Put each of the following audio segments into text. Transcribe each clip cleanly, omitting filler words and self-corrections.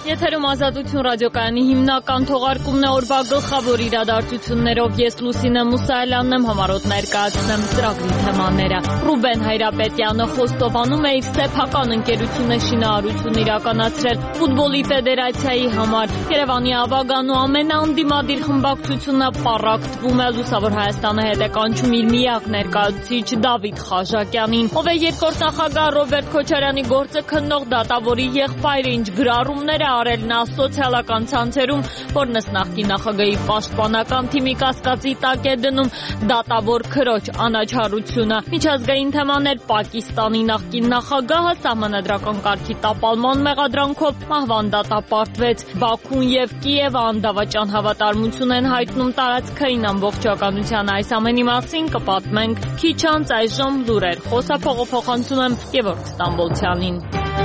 Եթերում Ազատություն ռադիոկայանի հիմնական թողարկումն է օրվա գլխավոր իրադարձություններով ես Լուսինե Մուսայելյանն եմ համարոտ ներկայացնեմ ծրագրի թեմաները։ Ռուբեն Հայրապետյանը Խոստովանում է իր սեփական ընկերությունը շինարարություն իրականացրել ֆուտբոլի ֆեդերացիայի համար։ Երևանի ավագան ու ամենաանդիմադիր խմբակցությունը պառակտվում է Լուսավոր Հայաստանը հետ է կանչում իր միակ ներկայացուցիչ Դավիթ Խաչատյանին, ով է երկրորդ նախագահ Ռոբերտ Քոչարյանի գործը քննող դատավորի եղբայրը, ինչ գրառումներ է արել նա սոցիալական ցանցերում, որն ըստ նախկին նախագահի պաշտպանական թիմի կասկածի տակ է դնում դատավոր քրոջ անաչառությունը։ Միջազգային թեմաներ Պակիստանի նախկին նախագահը սահմանադրական կարգի տապալման մեղադրանքով մահվան դատապարտվեց։ Բաքուն եւ Կիևը անդավաճան հավատարմություն են հայտնում տարածքային ամբողջականության այս ամենի մասին կպատմենք քիչ անց այժմ լուրեր։ Խոսափողափոխանցում եմ Գևորգ Ստամբոլցյանին։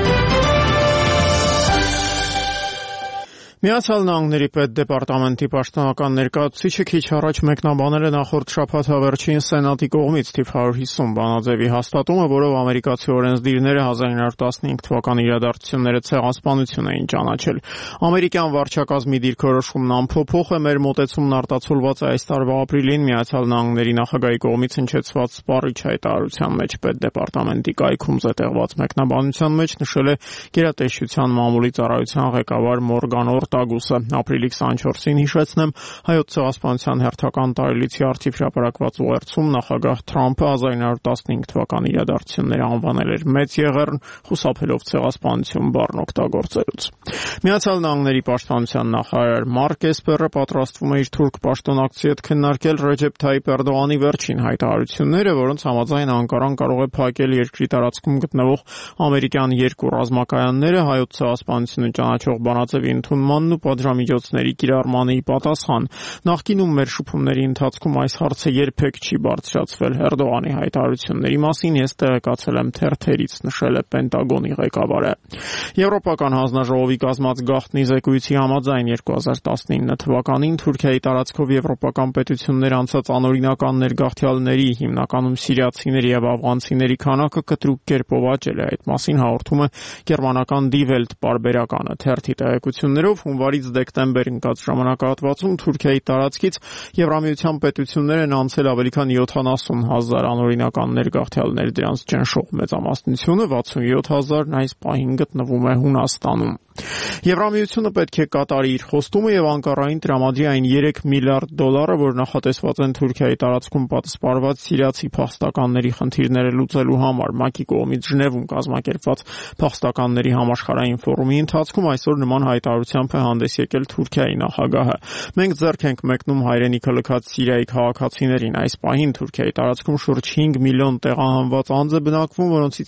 Միացյալ Նահանգների պետդեպարտամենտի պաշտոնական ներկայացուցիչը քիչ առաջ մեկնաբանել է նախորդ շաբաթ վերջին Սենատի կողմից թիվ 150 բանաձևի հաստատումը, որով ամերիկացի օրենսդիրները 1915 թվականի իրադարձությունները ցեղասպանություն էին ճանաչել։ Ամերիկյան վարչակազմի դիրքորոշումն անփոփոխ է, մեր մոտեցումն արտացոլված է այս տարվա ապրիլին Միացյալ Նահանգների նախագահի կողմից հնչեցված սպառիչ հայտարարության մեջ պետդեպարտամենտի կայքում զետեղված մեկնաբանության մեջ նշել է գերատեսչության մամուլի ծառայության ղեկավար Մորգան Տագուսը։ Ապրիլի 24-ին հիշեցնեմ, հայոց ցեղասպանության հերթական տարելիցի արդիվ հրապարակված ուղերձում նախագահ Թրամփը 1915 թվականի իրադարձությունները անվանել էր մեծ եղեռն, խուսափելով ցեղասպանություն բառն օգտագործելուց։ Միացյալ Նահանգների պաշտպանության նախարար Մարկ Էսպերը պատրաստվում է իր թուրք պաշտոնակցի հետ քննարկել Ռեջեփ Թայիփ Էրդողանի վերջին հայտարարությունները, որոնց համաձայն Անկարան կարող է փակել երկրի տարածքում գտնվող ամերիկյան երկու ռազմակայանները հայոց ցեղասպանությունը ճանաչող բանաձևի ընդունմանն ու պատժամիջոցների կիրառմանի պատասխան։ Նախկինում մեր շփումների ընթացքում այս հարցը երբեք չի բարձրացվել Էրդողանի հայտարարությունների մասին, ես տեղեկացել եմ թերթերից, նշել է Պենտագոնի ղեկավարը։ Եվրոպական հանձնաժողովի կազմած գաղտնի զեկույցի համաձայն 2019 թվականին Թուրքիայի տարածքով եվրոպական պետություններ անցած անօրինական ներգաղթյալների, հիմնականում սիրիացիների եւ աֆղանցիների քանակը կտրուկ կերպով աճել է։ Այդ մասին հաղորդում է գերմանական Die Welt պարբերականը։ Թերթի տեղեկություններով հունվարից դեկտեմբեր ընկած ժամանակահատվածում Թուրքիայի տարածքից Եվրամիության պետություններն անցել ավելի քան 70,000 անօրինական ներգաղթյալներ, դրանց ճնշող մեծամասնությունը 67,000-ն այս պահին գտնվում է Հունաստանում։ Եվրամիությունը պետք է կատարի իր խոստումը եւ Անկարային տրամադրի այն 3 միլիարդ դոլարը, որ նախատեսված են Թուրքիայի տարածքում պատսպարված սիրիացի փախստականների խնդիրները լուծելու համար։ ՄԱԿ-ի կողմից Ժնևում կազմակերպված փախստականների համաշխարհային ֆորումի ընթացքում այսօր նման հայտարարությամբ է հանդես եկել Թուրքիայի նախագահը։ Մենք ձեռք ենք մեկնում հայրենիքը լքած Սիրիայի քաղաքացիներին։ Այս պահին Թուրքիայի տարածքում շուրջ 5 միլիոն տեղահանված անձ է բնակվում, որոնցից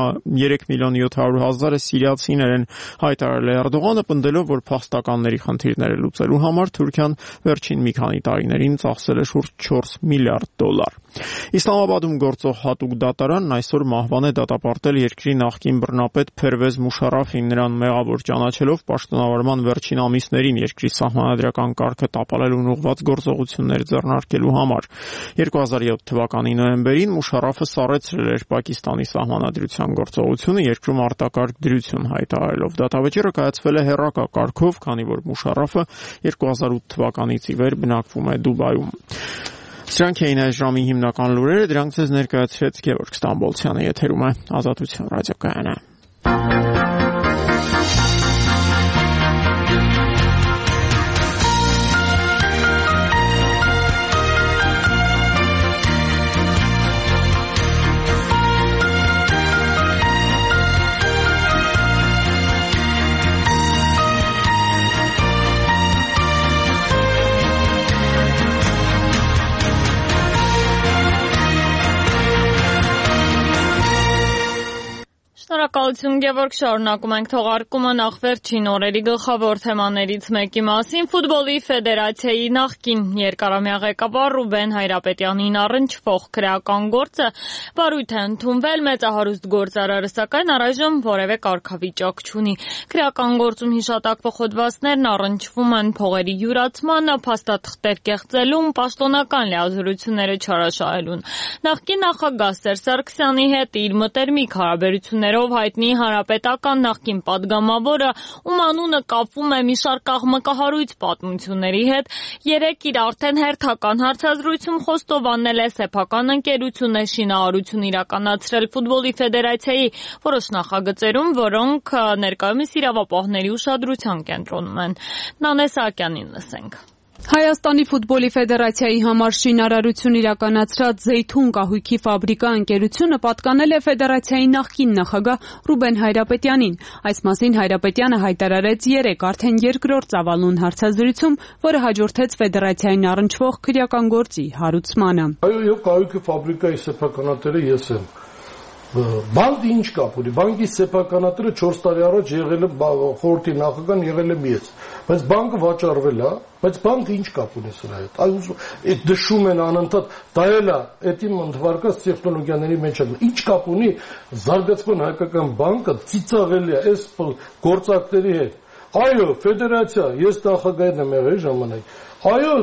3 միլիոն 700,000-ը սիրիացիներ են, հայտարարել է Էրդողանը, պնդելով, որ փախստականների խնդիրները լուծելու համար Թուրքիան վերջին մի քանի տարիներին ծախսել է շուրջ 4 միլիարդ դոլար։ Իսլամաբադում գործող հատուկ դատարանն այսօր մահվան է դատապարտել երկրի նախկին բռնապետ Փերվեզ Մուշարաֆին, նրան մեղավոր ճանաչելով պաշտոնավարման վերջին ամիսներին երկրի սահմանադրական կարգը տապալելուն ուղղված գործողություններ ձեռնարկելու համար։ 2007 թվականի նոյեմբերին Մուշարաֆը սառեցրել էր Պակիստանի սահմանադրության գործողությունը, երկրում արտակարգ դրություն հայտարարելով։ Դատավճիռը կայացվել է հեռակա կարգով, քանի որ Մուշարաֆը 2008 թվականից ի վեր բնակվում է Դուբայում։ Սրանք էին այս ժամի հիմնական լուրերը, դրանք ձեզ ներկայացրեց Գևորգ Ստամբոլցյանը, եթերում է Ազատություն ռադիոկայանը։ Շնորհակալություն Գևորգ, շարունակում ենք թողարկումը նախ վերջին օրերի գլխավոր թեմաներից մեկի մասին։ Ֆուտբոլի ֆեդերացիայի նախկին երկարամյա ղեկավար Ռուբեն Հայրապետյանին առնչվող քրեական գործը վարույթ է ընդունվել, մեծահարուստ գործարարը սակայն առայժմ որևէ կարգավիճակ չունի։ Քրեական գործում հիշատակվող հոդվածներն առնչվում են փողերի յուրացմանը, փաստաթղթեր կեղծելուն, պաշտոնական լիազորությունները չարաշահելուն։ Նախկին նախագահ Սերժ Սարգսյանի հետ իր մտերմիկ հարաբերություններով հայտ հայտնի հանրապետական նախկին падգամավորը, ում անունը կապվում է մի շարք աղմկահարույց պատմությունների հետ, երեկ իր արդեն հերթական հարցազրույցում խոստովանել է սեփական ընկերություն է շինարարություն իրականացրել ֆուտբոլի ֆեդերացիայի որոշ նախագծերում, որոնք ներկայումս իրավապահների ուշադրության կենտրոնում են։ Նանե Սահակյանին լսենք։ Հայաստանի ֆուտբոլի ֆեդերացիայի համար շինարարություն իրականացրած Զեյթուն կահույքի ֆաբրիկա ընկերությունը պատկանել է ֆեդերացիայի նախկին նախագահ Ռուբեն Հայրապետյանին։ Այս մասին Հայրապետյանը հայտարարեց երեկ արդեն երկրորդ ծավալուն հարցազրույցում, որը հաջորդեց ֆեդերացիային առնչվող քրեական գործի հարուցմանը։ Այո, կահույքի ֆաբրիկայի սեփականատերը ես եմ։ Բանկը ինչ կապ ունի։ Բանկի սեփականատերը 4 տարի առաջ եղել է խորհրդի նախագահան, եղել եմ ես։ Բայց բանկը վաճառվել է, բայց բանկը ինչ կապ ունի սրա հետ։ Այդ դշում են անընդհատ, դա էլ է, այդ իմ ընդվարկած տեխնոլոգիաների մեջ է։ Ինչ կապ ունի զարգացման հայկական բանկը ծիծաղելի է այս գործակների հետ։ Այո, ֆեդերացիա, ես նախագահն եմ եղել ժամանակ։ Այո,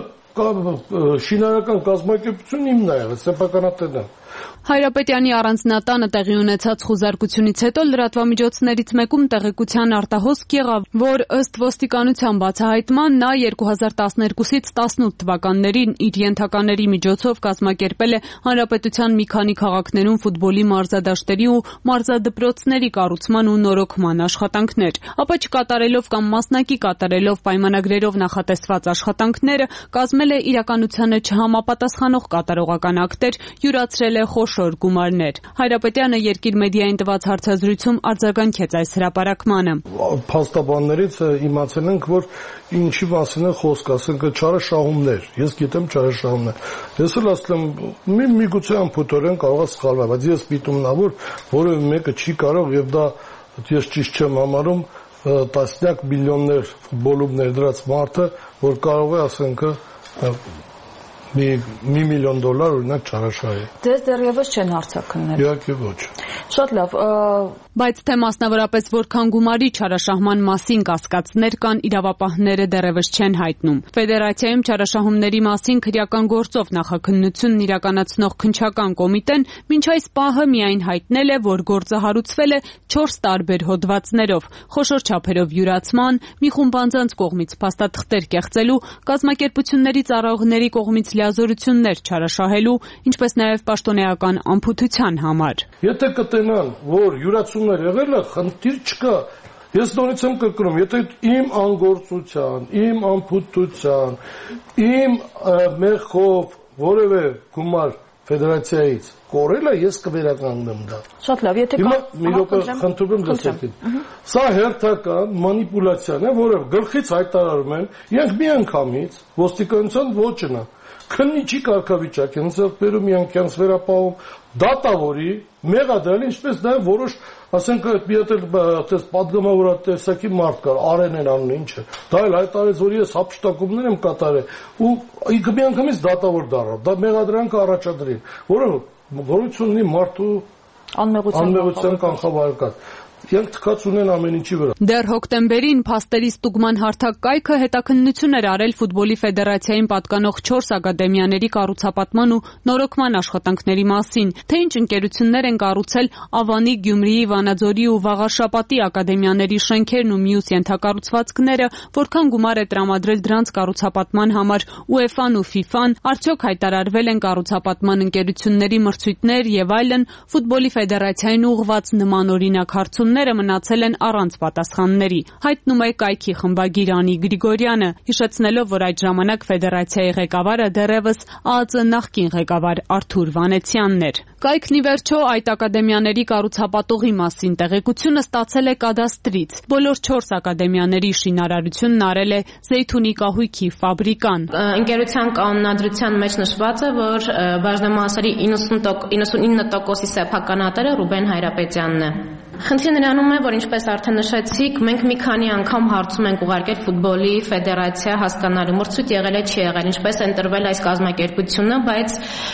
շինարարական կազմակերպությունն իմն է եղել, սեփականատերն է։ Հայրապետյանի առանձնատանը տեղի ունեցած խուզարկությունից հետո լրատվամիջոցներից մեկում տեղեկության արտահոսք եղավ, որ ըստ ոստիկանության բացահայտման նա 2012-ից 18 թվականներին իր ենթակաների միջոցով կազմակերպել է հանրապետության մի քանի քաղաքներում ֆուտբոլի մարզադաշտերի ու մարզադպրոցների կառուցման ու նորոգման աշխատանքներ, ապա չկատարելով կամ մասնակի կատարելով պայմանագրերով նախատեսված աշխատանքները, կազմել է իրականությանը չհամապատասխանող կատարողական ակտեր, յուրացրել է խոշոր գումարներ։ Հայրապետյանը Երկիր մեդիային տված հարցազրույցում արձագանքեց այս հրապարակմանը։ Փաստաբաններից իմացել ենք, որ ինչի մասին է խոսք, ասենք չարաշահումներ։ Ես գիտեմ չարաշահումներ։ Ես էլ ասում եմ, միգուցե անփութորեն կարող է սխալվել, բայց ես պիտում նա որևէ մեկը չի կարող եւ դա ես ճիշտ չեմ համարում տասնյակ միլիոններ ֆուտբոլում ներդրած մարդը, որ կարող է ասենք $1 միլիոն օրինակ չարաշահի։ Ձեզ դեռևս չեն հարցաքննել։ Իհարկե ոչ։ Շատ լավ, բայց թե մասնավորապես որքան գումարի չարաշահման մասին կասկածներ կան, իրավապահները դեռևս չեն հայտնում։ Ֆեդերացիայում չարաշահումների մասին քրեական գործով նախաքննությունն իրականացնող քննչական կոմիտեն մինչ այս պահը միայն հայտնել է, որ գործը հարուցվել է 4 տարբեր հոդվածներով՝ խոշոր չափերով յուրացման, մի խումբ անձանց կողմից փաստաթղթեր կեղծելու, կազմակերպությունների ծառայողների կողմից լիազորություններ չարաշահելու, ինչպես նաև պաշտոնեական անփութության համար։ Եթե կտենան, որ յուրացումներ եղել է, խնդիր չկա։ Ես նորից եմ կրկնում, եթե իմ անգործության, իմ անփութության, իմ մեղքով որևէ գումար ֆեդերացիայից կորել է, ես կվերականգնեմ դա։ Շատ լավ, եթե մի րոպե խնդրում եմ լսեք։ Սա հերթական մանիպուլյացիան է, որը գլխից հայտարարում են, իրենք մի անգամից ոստիկանության ոչն է։ Քննիչի կարգավիճակ են ձեռքբերում, իրանքյանց վերապահում, դատավորի, մեղադրել, ինչպես նաև որոշ, ասենք, մի հատ էլ պատգամավորատեսակի մարդ կար, Արենեն անունը ինչը, դա էլ հայտարարեց, որ ես հափշտակումներ եմ կատարել, ու ինքը միանգամից դատավոր դառավ, դա մեղադրանքը առաջադրին, որը գորություն ունի մարդու անմեղության կանխավարկած։ Իրենք թքած ունեն ամեն ինչի վրա։ Դեռ հոկտեմբերին փաստերի ստուգման հարթակ կայքը հետաքննություն էր արել ֆուտբոլի ֆեդերացիային պատկանող 4 ակադեմիաների կառուցապատման ու նորոգման աշխատանքների մասին, թե ինչ ընկերություններ են կառուցել Ավանի, Գյումրիի, Վանաձորի ու Վաղարշապատի ակադեմիաների շենքերն ու մյուս ենթակառուցվածքները, որքան գումար է տրամադրել դրանց կառուցապատման համար UEFA-ն ու FIFA-ն, արդյոք հայտարարվել են կառուցապատման ընկերությունների մրցույթներ եւ այլն, ֆուտբոլի ֆեդերացիային ուղղված նմանօրինակ հարցումներ մնացել են առանց պատասխանների, հայտնում է կայքի խմբագիր Անի Գրիգորյանը, հիշեցնելով, որ այդ ժամանակ ֆեդերացիայի ղեկավարը դեռևս ԱԱԾ նախկին ղեկավար Արթուր Վանեցյանն էր։ Կայքն ի վերջո այդ ակադեմիաների կառուցապատողի մասին տեղեկությունը ստացել է կադաստրից։ Բոլոր 4 ակադեմիաների շինարարությունն արել է Զեյթունի կահույքի ֆաբրիկան։ Ընկերության կանոնադրության մեջ նշված է, որ բաժնեմասերի 99%-ի սեփականատերը Ռուբեն Հայրապետյանն է։ Խնդիրը նրանում է, որ ինչպես արդեն նշեցիք, մենք մի քանի անգամ հարցում ենք ուղարկել ֆուտբոլի ֆեդերացիա հասկանալու մրցույթ եղել է չի եղել, ինչպես է ընտրվել այս կազմակերպությունը, բայց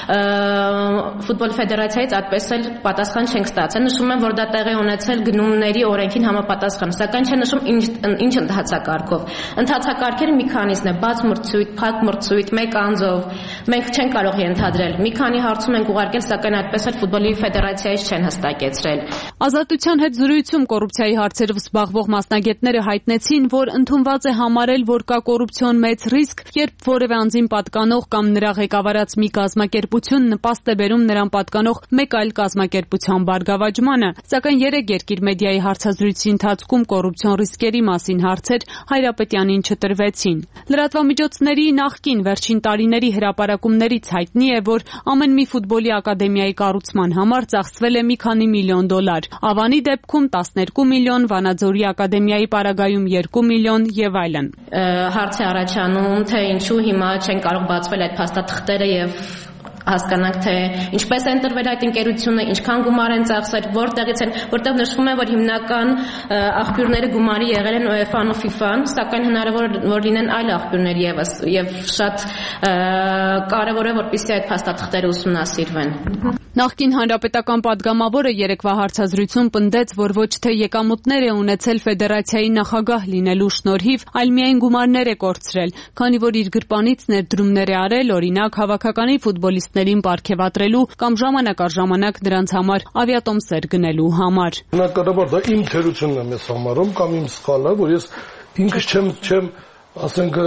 ֆուտբոլ ֆեդերացիայից այդպես էլ պատասխան չենք ստացել։ Նշում են, որ դա տեղի ունեցել գնումների օրենքին համապատասխան, սակայն չեն նշում ինչ ընթացակարգով։ Ընթացակարգերը մի քանիսն է՝ բաց մրցույթ, փակ մրցույթ, մեկ անձով։ Մենք չենք կարող ենթադրել։ Մի քանի հարցում ենք ուղարկել, սակայն այդպես էլ ֆուտբոլի ֆեդերացիայից չեն հստակեցրել։ Ազատության Ռադիոկայանի հետ զրույցում կոռուպցիայի հարցերով զբաղվող մասնագետները հայտնեցին, որ ընդունված է համարել, որ կա կոռուպցիոն մեծ ռիսկ, երբ որևէ անձին պատկանող կամ նրա ղեկավարած մի կազմակերպություն նպաստ է բերում նրան պատկանող մեկ այլ կազմակերպության բարգավաճմանը, սակայն 3 երկիր մեդիայի հարցազրույցի ընթացքում կոռուպցիոն ռիսկերի մասին հարցեր Հայրապետյանին չտրվեցին։ Լրատվամիջոցների նախկին վերջին տարիների հրապարակումներից հայտնի է, որ ամեն մի ֆուտբոլի ակադեմիայի կառուցման համար ծախսվել է մի քանի միլիոն դոլար։ Ավանի դեպքում 12 միլիոն, Վանաձորի ակադեմիայի պարագայում 2 միլիոն եւ այլն։ Հարց է առաջանում, թե ինչու հիմա չեն կարող բացվել այդ փաստաթղթերը եւ հասկանանք, թե ինչպես է ընտրվել այդ ընկերությունը, ինչքան գումար են ծախսել, որտեղից են, որտեղ նշվում է, որ հիմնական աղբյուրները գումարի եղել են UEFA-ն ու FIFA-ն, սակայն հնարավոր որ լինեն այլ աղբյուրներ եւս եւ շատ կարեւոր է, որպեսզի այդ փաստաթղթերը ուսումնասիրվեն։ Նախկին հանրապետական падգամավորը երեկվա հարցազրույցում պնդեց, որ ոչ թե եկամուտներ է ունեցել ֆեդերացիայի նախագահ լինելու շնորհիվ, այլ միայն գումարներ է կորցրել, քանի որ իր գրպանից ներդրումներ է արել, օրինակ հավաքականի ֆուտբոլիստներին պարգևատրելու կամ ժամանակ առ ժամանակ նրանց համար ավիատոմսեր գնելու համար։ Բնականաբար դա իմ թերությունն եմ ես համարում կամ իմ սխալը, որ ես ինքս չեմ ասենք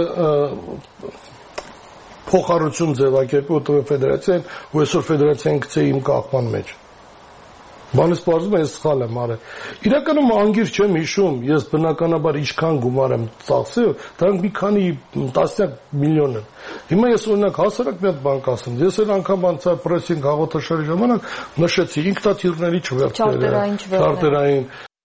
փոխառություն ձևակերպի Ոտվ ֆեդերացիան, ու այսօր ֆեդերացիան գցե իմ կախման մեջ։ Բանից պարզվում է ես սխալ եմ արել։ Իրականում անգիր չեմ հիշում, ես բնականաբար ինչքան գումար եմ ծախսել, դրանք մի քանի տասնյակ միլիոն են։ Հիմա ես օրինակ հասարակ մի հատ բան կասեմ։ Ես էլ անգամ անցա պրեսինգ հաղորդաշարի ժամանակ նշեցի ինքնաթիռների չվերթերը, չարտերային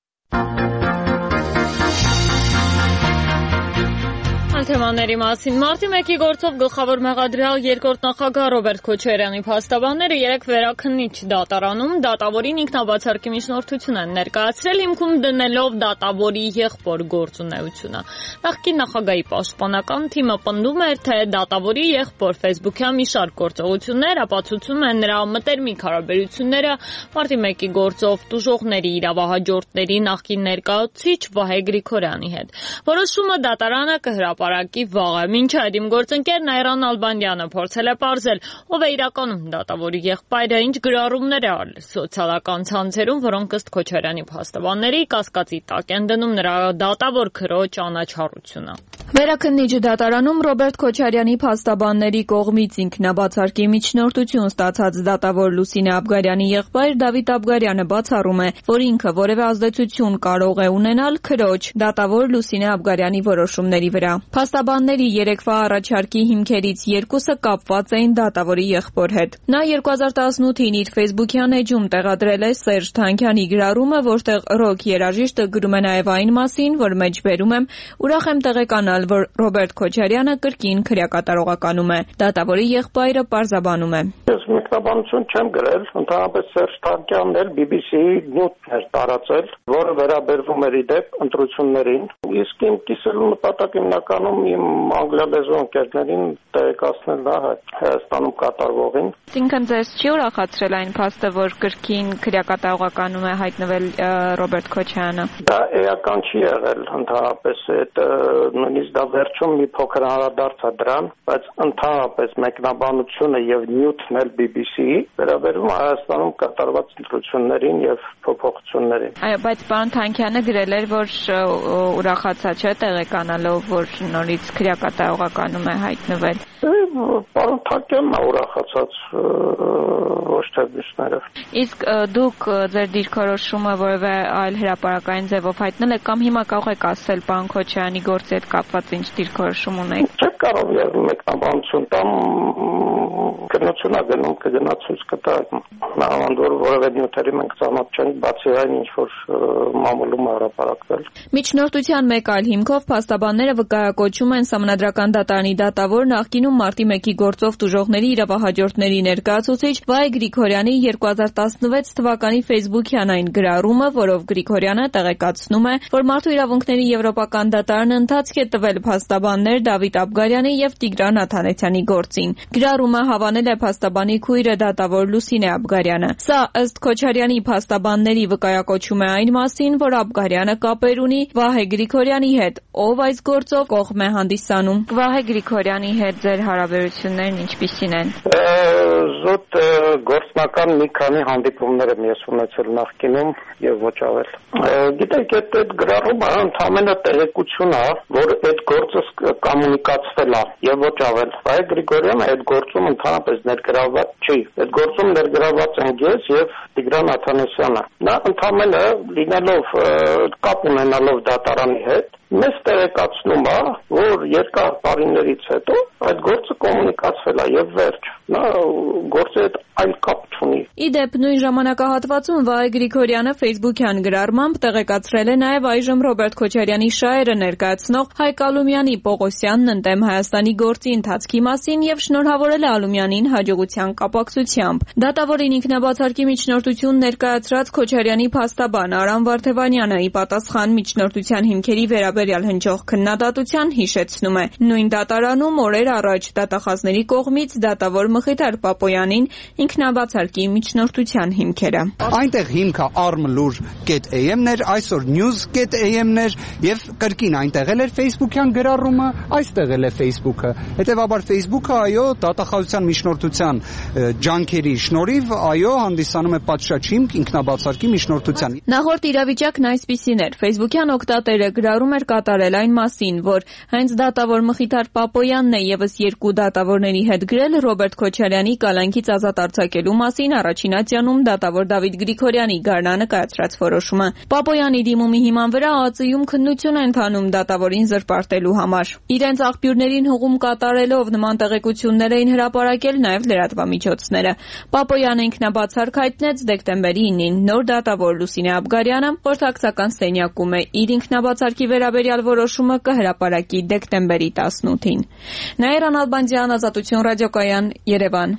Թեմաների մասին մարտի 1-ի գործով գլխավոր մեղադրյալ երկրորդ նախագահ Ռոբերտ Քոչարյանի փաստաբանները երեք վերաքննիչ դատարանում դատավորին ինքնաբացարկի միջնորդություն են ներկայացրել, հիմքում դնելով դատավորի եղբոր գործունեությունը։ Նախկին նախագահի պաշտպանական թիմը պնդում էր, թե դատավորի եղբոր Facebook-յան մի շարք գործողություններ ապացուցում են նրա մտերմիկ հարաբերությունները մարտի 1-ի գործով տուժողների իրավահաջորդների նախկին ներկայացուցիչ Վահե Գրիգորյանի հետ։ Որոշումը դատարանը կհրապարակի վաղը։ Մինչ այդ իմ գործընկերն Այրան Ալբանդյանը փորձել է պարզել, ով է իրականում դատավորի եղբայրը, ինչ գրառումներ է արել սոցիալական ցանցերում, որոնք ըստ Քոչարյանի փաստաբանների կասկածի տակ են դնում նրա դատավոր քրոջ անաչառությունը։ Վերաքննիչ դատարանում Ռոբերտ Քոչարյանի փաստաբանների կողմից ինքնաբացարկի միջնորդություն ստացած դատավոր Լուսինե Աբգարյանի եղբայր Դավիթ Աբգարյանը բացառում է, որ ինքը որևէ ազդեցություն կարող է ունենալ քրոջ դատավոր Լուսինե Աբգարյանի որոշումների վրա։ Փաստաբանների երեկվա առաջարկի հիմքերից երկուսը կապված էին դատավորի եղբոր հետ։ Նա 2018-ին իր Facebook-յան էջում տեղադրել է Սերժ Թանկյանի գրառումը, որտեղ ռոք երաժիշտը գրում է նաև այն մասին, որ մեջբերում եմ, ուրախ եմ տեղեկանալ, որ Ռոբերտ Քոչարյանը կրկին քրեակատարողականում է։ Դատավորի եղբայրը պարզաբանում է։ Ես մեկնաբանություն չեմ գրել, ընդհանրապես Սերժ Թանկյանն էլ BBC-ի նյութն էր տարածել, որը վերաբերվում էր իդեպ ընտրություններին։ Իսկ իմ կիսելու նպատակը հիմնականում իմ անգլիալեզու ընկերներին տեղեկացնելն է Հայաստանում կատարվողին։ Այսինքն ձեզ չի ուրախացրել այն փաստը, որ կրկին քրեակատարողականում է հայտնվել Ռոբերտ Քոչարյանը։ Դա էական չի եղել, ընդհանրապես այդ նույնիսկ դա վերջում մի փոքր անդրադարձ է դրան, բայց ընդհանրապես մեկնաբանությունը եւ նյութն էլ BBC-ի վերաբերում Հայաստանում կատարված ընտրություններին եւ փոփոխություններին։ Այո, բայց պարոն Թանկյանը գրել էր, որ ուրախացած չէ տեղեկանալով, որ նորից քրեակատարողականում է հայտնվել։ Պարոն Թանկյանն է ուրախացած, ոչ թե մյուսները։ Իսկ դուք ձեր դիրքորոշումը որևէ այլ հրապարակային ձևով հայտնել եք կամ հիմա կարող եք ասել պարոն Քոչարյանի գործի հետ կապված ինչ դիրքորոշում ունեք։ Չեք կարող եւ մեկնաբանություն տամ կնոցնա գնում կգնա ցույց կտա նահանգ որևէ նյութերի մենք ծանոթ չենք բացի այն ինչ որ մամուլում հրապարակվել։ Միջնորդության մեկ այլ հիմքով փաստաբանները վկայակոչում են Սահմանադրական դատարանի դատավոր նախկինում մարտի 1-ի գործով տուժողների իրավահաջորդների ներկայացուցիչ Վահե Գրիգորյանի 2016 թվականի Facebook-յան այն գրառումը, որով Գրիգորյանը տեղեկացնում է, որ Մարդու իրավունքների եվրոպական դատարանը ընթացք է տվել փաստաբաններ Դավիթ Աբգարյանի Աբգարյանի եւ Տիգրան Աթանեսյանի գործին։ Գրառումը հավանել է փաստաբանի քույրը դատավոր Լուսինե Աբգարյանը։ Սա ըստ Քոչարյանի փաստաբանների վկայակոչում է այն մասին, որ Աբգարյանը կապեր ունի Վահե Գրիգորյանի հետ, ով այս գործով կողմ է հանդիսանում։ Վահե Գրիգորյանի հետ ձեր հարաբերություններն ինչպիսին են։ Զուտ գործնական մի քանի հանդիպումներ եմ ես ունեցել նախկինում եւ ոչ ավել։ Գիտեք, այդ գրառումը ընդհանրապես տեղեկություն է, որ այդ գործը կոմունիկացվել է եւ ոչ ավել։ Վահե Գրիգորյանը այդ գործում ընդհանրապես ներգրավված չի։ Այդ գործում ներգրավված են ես եւ Տիգրան Աթանեսյանը։ Նա ընդհանրապես լինելով կապ ունենալով դատարանի հետ մեզ տեղեկացնում է, որ երկար տարիներից հետո այդ գործը կոմունիկացվել է եւ վերջ։ Նա գործի հետ այլ կապ չունի։ Իդեպ նույն ժամանակահատվածում Վահե Գրիգորյանը Facebook-յան գրառմամբ տեղեկացրել է նաեւ այժմ Ռոբերտ Քոչարյանի շահերը ներկայացնող Հայկ Ալումյանի Պողոսյանն ընդդեմ Հայաստանի գործի ընթացքի մասին եւ շնորհավորել է Ալումյանին հաջողության կապակցությամբ։ Դատավորին ինքնաբացարկի միջնորդություն ներկայացրած Քոչարյանի փաստաբան Արամ Վարդևանյանը ի պատասխան միջնորդության հիմքերի վերաբերյալ հնչող քննադատության հիշեցնում է. նույն դատարանում օրեր առաջ դատախազների կողմից դատավոր Մխիթար Պապոյանին ինքնաբացարկի միջնորդության հիմքերը։ Այնտեղ հիմքը armlur.am-ն էր, այսօր news.am-ն էր եւ կրկին այնտեղ էլ էր Facebook-յան գրառումը, այստեղ էլ է Facebook-ը։ Հետևաբար Facebook-ը այո, դատախազության միջնորդության ջանքերի շնորհիվ այո, հանդիսանում է պատշաճ հիմք ինքնաբացարկի միջնորդության։ Նախորդ իրավիճակն այսպիսին էր. Facebook-յան օգտատերը գրառում էր կատարել այն մասին, որ հենց դատավոր Մխիթար Պապոյանն է եւս երկու դատավորների հետ գրել Ռոբերտ Քոչարյանի կալանքից ազատ արձակելու մասին առաջինացիանում դատավոր Դավիթ Գրիգորյանի գարնանը կայացրած որոշումը։ Պապոյանի դիմումի հիման վրա ԱԱԾ-ում քննություն է ընթանում դատավորին զրպարտելու համար։ Իրենց աղբյուրներին հողում կատարելով նման տեղեկություններ էին հրապարակել նաև լրատվամիջոցները։ Պապոյանը ինքնաբացարկ հայտնեց դեկտեմբերի 9-ին։ Նոր դատավոր Լուսինե Աբգարյանը խորհրդակցական սենյակում է։ Իր ինքնաբացարկի վերաբերյալ որոշումը կհրապարակի դեկտեմբերի 18-ին։ Նաիրա Նալբանդյան, Ազատություն ռադիոկայան, Երևան։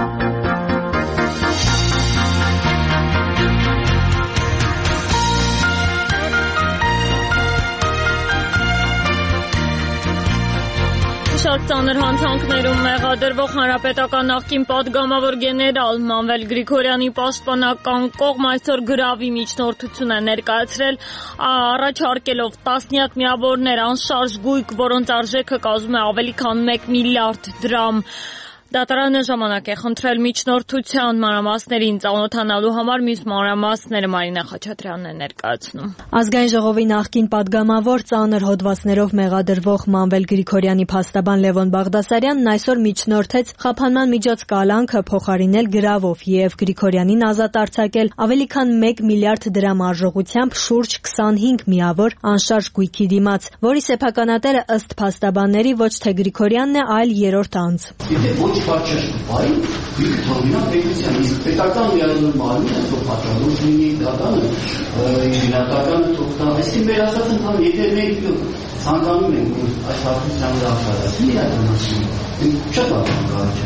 Շատ ծանր հանցանքներում մեղադրվող հանրապետական նախկին պատգամավոր գեներալ Մանվել Գրիգորյանի պաշտպանական կողմ այսօր գրավի միջնորդություն է ներկայացրել, առաջարկելով տասնյակ միավորներ անշարժ գույք, որոնց արժեքը կազմում է ավելի քան 1 միլիարդ դրամ։ Դատարանը ժամանակ է խնդրել միջնորդության մանրամասներին ծանոթանալու համար, մյուս մանրամասները Մարինա Խաչատրյանն է ներկայացնում։ Ազգային ժողովի նախկին պատգամավոր ծանր հոդվածներով մեղադրվող Մանվել Գրիգորյանի փաստաբան Լևոն Բաղդասարյանն այսօր միջնորդեց խափանման միջոց կալանքը փոխարինել գրավով եւ Գրիգորյանին ազատ արձակել ավելի քան 1 միլիարդ դրամ արժողությամբ շուրջ 25 միավոր անշարժ գույքի դիմաց, որի սեփականատերը ըստ փաստաբանների ոչ թե Գրիգորյանն է, այլ երրորդ անձ։ Պատճառ այն ինքը թողնա պետության իսկ պետական միավորում մարմինը թող պատճառով լինի դատանը գնահատականը թող տա այսի մեր ասած ընկան եթե մենք ցանկանում ենք որ այս հարցը ծանրացնի իրականացնի շատ բան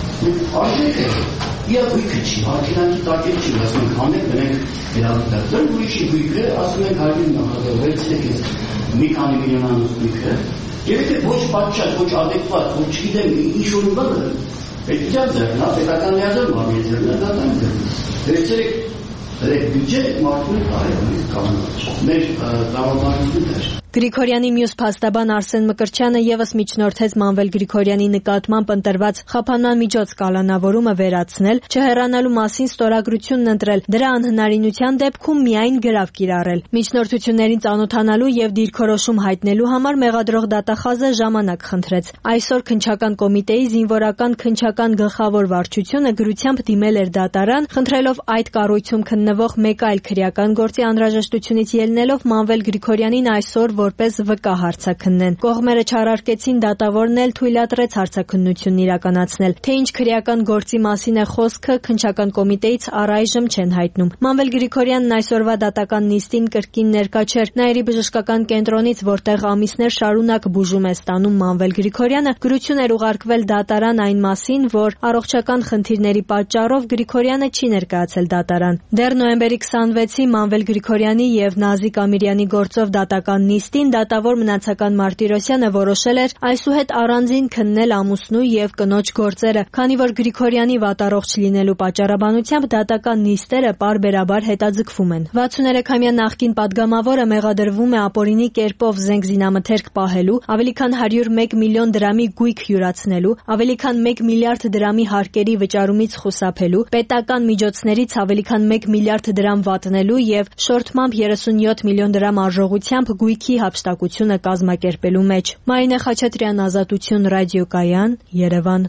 արժեքը իա գույքը չի հարկինակի տակել չի ասում ենք հանեք բնենք իրավունքներ ուրիշի գույքը ասում ենք հայտնի նախադասեցեք մի քանի միլիոնանոց գույքը եւ եթե ոչ պատճառ ոչ adekvat ոչ չգիտեմ ինչ որ բանը պետության ձեռնա պետական միավորում ամենից դատան վերցրեք դրեք բյուջե մարդու կարելի կանոնջ մեր տրամաբանություններ Գրիգորյանի մյուս փաստաբան Արսեն Մկրտչյանը եւս միջնորդեց Մանվել Գրիգորյանի նկատմամբ ընտրված խափանման միջոց կալանավորումը վերացնել, չհեռանալու մասին ստորագրությունն ընտրել, դրա անհնարինության դեպքում միայն գրավ կիրառել։ Միջնորդություններին ծանոթանալու եւ դիրքորոշում հայտնելու համար մեղադրող դատախազը ժամանակ խնդրեց։ Այսօր քննչական կոմիտեի զինվորական քննչական գլխավոր վարչությունը գրությամբ դիմել էր դատարան, խնդրելով այդ կառույցում քննվող մեկ այլ քրեական գործի անհրաժեշտությունից ելնելով Մանվել Գրիգորյանին այսօր որպես վկա հարցաքննեն։ Կողմերը չարարկեցին, դատավորն էլ թույլատրեց հարցաքննությունն իրականացնել։ Թե ինչ քրեական գործի մասին է խոսքը, քննչական կոմիտեից առայժմ չեն հայտնում։ Մանվել Գրիգորյանն այսօրվա դատական նիստին կրկին ներկա չէր։ Նաիրի բժշկական կենտրոնից, որտեղ ամիսներ շարունակ բուժում է ստանում Մանվել Գրիգորյանը, գրություն էր ուղարկվել դատարան այն մասին, որ առողջական խնդիրների պատճառով Գրիգորյանը չի ներկայացել դատարան։ Դեռ նոյեմբերի 26-ի Մանվել Գրիգորյանի եւ Նազիկ Ամիրյանի գործով դատական նիստին դատավոր Մնացական Մարտիրոսյանը որոշել էր այսուհետ առանձին քննել ամուսնու եւ կնոջ գործերը, քանի որ Գրիգորյանի վատառողջ լինելու պատճառաբանությամբ դատական նիստերը պարբերաբար հետաձգվում են։ 63-ամյա նախկին падգամավորը մեղադրվում է ապօրինի կերպով զենք զինամթերք պահելու, ավելի քան 101 միլիոն դրամի գույք յուրացնելու, ավելի քան 1 միլիարդ դրամի հարկերի վճարումից խուսափելու, պետական միջոցներից ավելի քան 1 միլիարդ դրամ վատնելու եւ շորթմամբ 37 միլիոն դրամ արժողությամբ գույքի հափշտակությունը կազմակերպելու մեջ։ Մարինե Խաչատրյան, Ազատություն ռադիոկայան, Երևան։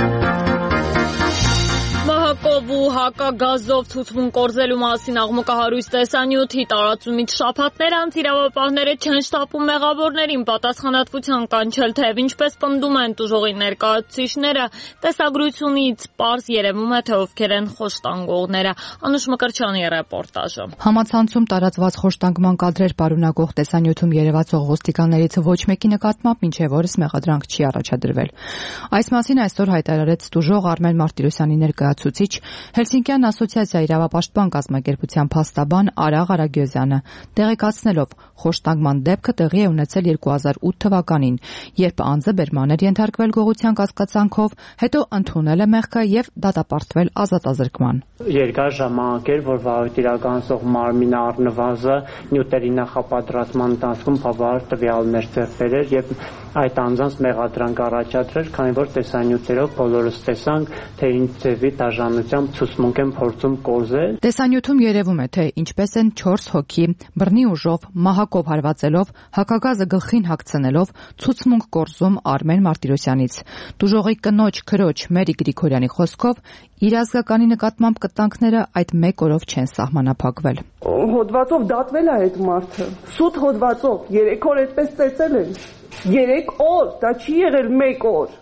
Մահակով ու հակագազով ցուցմուն կորզելու մասին աղմուկահարույց տեսանյութի տարածումից շաբաթներ անց իրավապահները չեն շտապում մեղավորներին պատասխանատվության կանչել, թեև ինչպես պնդում են տուժողի ներկայացուցիչները, տեսագրությունից պարզ երևում է, թե ովքեր են խոշտանգողները։ Անուշ Մկրտչյանի ռեպորտաժը։ Համացանցում տարածված խոշտանգման կադրեր պարունակող տեսանյութում երևացող ոստիկաններից ոչ մեկի նկատմամբ մինչև օրս մեղադրանք չի առաջադրվել։ Այս մասին այսօր հայտարարեց տուժող Արմեն Մարտիրոսյանի ներկայացուցիչ Հելսինկյան ասոցիացիա իրավապաշտպան կազմակերպության փաստաբան Արաղ Արագյոզյանը, տեղեկացնելով խոշտանգման դեպքը տեղի է ունեցել 2008 թվականին, երբ անձը բերման էր ենթարկվել գողության կասկածանքով, հետո ընդունել է մեղքը եւ դատապարտվել ազատազրկման։ Երկար ժամանակ էր, որ վարույթ իրականացող մարմինը առնվազն նյութերի նախապատրաստման ընթացքում բավարար տվյալներ ձեռք բերեր եւ այդ անձանց մեղադրանք առաջադրեր, քանի որ տեսանյութերով բոլորս տեսանք, թե ինչ ձևի դաժանությամբ ցուցմունք են փորձում կորզել։ Տեսանյութում երևում է, թե ինչպես են 4 հոգի բռնի ուժով, մահակով հարվածելով, հակագազը գլխին հագցնելով ցուցմունք կորզում Արմեն Մարտիրոսյանից։ Տուժողի կնոջ քրոջ Մերի Գրիգորյանի խոսքով իր ազգականի նկատմամբ կտանքները այդ մեկ օրով չեն սահմանափակվել։ Հոդվածով դատվել է այդ մարդը, սուտ հոդվածով 3 օր այդպես ծեծել են։ 3 օր, դա չի եղել 1 օր։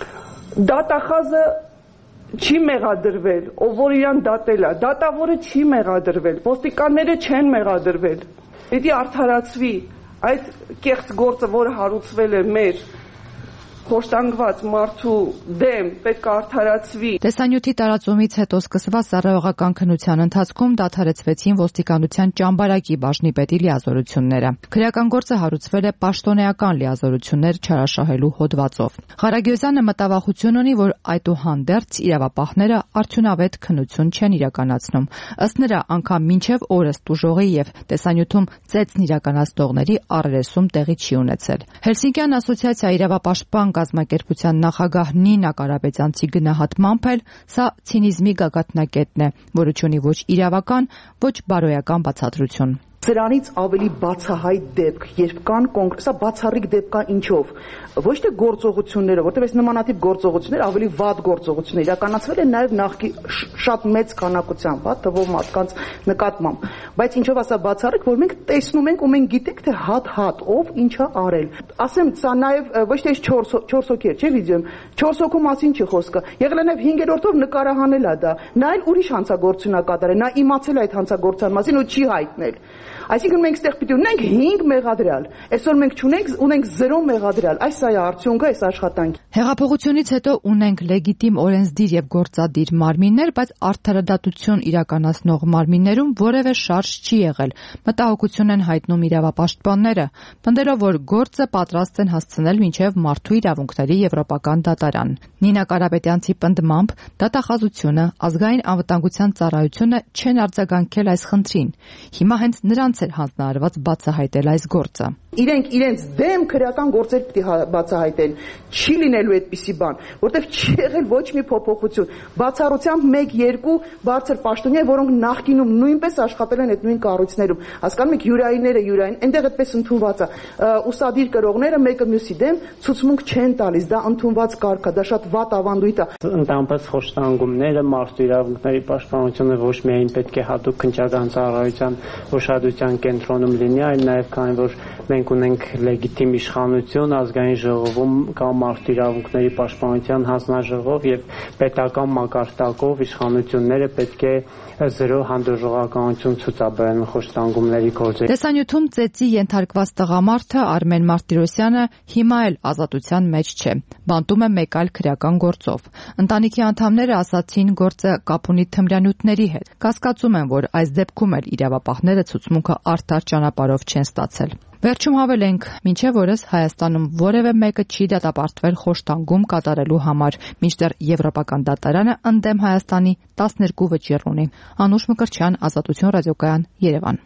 Դատախազը չի մեղադրվել, ով որ իրան դատել է, դատավորը չի մեղադրվել, ոստիկանները չեն մեղադրվել։ Պետք է արդարացվի այդ կեղծ գործը, որը հարուցվել է մեր խոշտանգված մարդու դեմ, պետք է արդարացվի։ Տեսանյութի տարածումից հետո սկսված ծառայողական քննության ընթացքում դադարեցվեցին ոստիկանության ճամբարակի բաժնի պետի լիազորությունները։ Քրեական գործը հարուցվել է պաշտոնեական լիազորություններ չարաշահելու հոդվածով։ Ղարագյոզյանը մտավախություն ունի, որ այդուհանդերձ իրավապահները արդյունավետ քննություն չեն իրականացնում։ Ըստ նրա, անգամ մինչև օրս տուժողի եւ տեսանյութում ծեծն իրականացնողների առերեսում տեղի չի ունեցել։ Հելսինկյան ասոցիացիա իրավապաշտպան կազմակերպության նախագահ Նինա Կարապետյանցի գնահատմամբ էլ սա ցինիզմի գագաթնակետն է, որը չունի ոչ իրավական, ոչ բարոյական բացատրություն։ Սրանից ավելի բացահայտ դեպք, երբ կան սա բացառիկ դեպք կա ինչով, ոչ թե գործողությունները, որտեղ այս նմանատիպ գործողություններ ավելի վատ գործողություններ իրականացվել են նաև նախքի շատ մեծ քանակությամբ, թվով մարդկանց նկատմամբ, բայց ինչով ասա բացառիկ, որ մենք տեսնում ենք ու մենք գիտենք, թե հատ ով ինչ է արել։ Ասեմ, սա նաև ոչ թե 4 հոգի էր, չէ՞ վիդեոյում, 4 հոգու մասին չի խոսքը։ Եղել է նաև 5-րդով նկարահանել է դա։ Նա էլ ուրիշ հանցագործություն է կատարել, նա իմացել է այդ հանցագործության մասին ու չի հայտնել։ Այսինքն մենք ստեղ պիտի ունենք 5 մեղադրյալ։ Այսօր մենք ունենք 0 մեղադրյալ։ Այս սա է արդյունքը այս աշխատանքի։ Հեղափոխությունից հետո ունենք լեգիտիմ օրենսդիր եւ գործադիր մարմիններ, բայց արդարադատություն իրականացնող մարմիններում որևէ շարժ չի եղել։ Մտահոգություն են հայտնում իրավապաշտպանները, պնդելով, որ գործը պատրաստ են հասցնել մինչև մարդու իրավունքների եվրոպական դատարան։ Նինա Կարապետյանցի պնդմամբ դատախազությունը, ազգային անվտանգության ծառայությունը չեն արձագանքել այս խնդրին։ Հիմա հենց նրանց էր հանձնարարված բացահայտել այս գործը։ Իրենք իրենց դեմ քրեական գործեր պիտի բացահայտեն։ Չի լինելու այդպիսի բան, որտեղ չի եղել ոչ մի փոփոխություն։ Բացառությամբ 1-2 բարձր պաշտոնյա, որոնք նախկինում նույնպես աշխատել են այդ նույն կառույցներում։ Հասկանում եք, յուրային, այնտեղ այդպես ընդունված է։ Ուսադիր կրողները մեկը մյուսի դեմ ցուցմունք չեն տալիս, դա ընդունված կարգ է, դա շատ վատ ավանդույթ է։ Ընդհանրապես խոշտանգումները, մարդու իրավունքների պաշտպանությունը ոչ միայն պետք է հատուկ քննչական ծառայության ուշադրության կենտրոնում լինի, այլ նաև քանի որ մենք մենք ունենք լեգիտիմ իշխանություն ազգային ժողովում կամ մարդու իրավունքների պաշտպանության հանձնաժողով եւ պետական մակարդակով իշխանությունները պետք է զրո հանդուրժողականություն ցուցաբերեն խոշտանգումների գործի։ Տեսանյութում ծեծի ենթարկված տղամարդը Արմեն Մարտիրոսյանը հիմա էլ ազատության մեջ չէ։ Բանտում է մեկ այլ քրեական գործով։ Ընտանիքի անդամները ասացին գործը կապ ունի թմրանյութերի հետ։ Կասկածում են, որ այս դեպքում էլ իրավապահները ցուցմունքը արդար ճանապարհով չեն ստացել։ Վերջում հավելենք, մինչև օրս Հայաստանում որևէ մեկը չի դատապարտվել խոշտանգում կատարելու համար, մինչդեռ Եվրոպական դատարանը ընդդեմ Հայաստանի 12 վճիռ ունի։ Անուշ Մկրտչյան, Ազատություն ռադիոկայան, Երևան։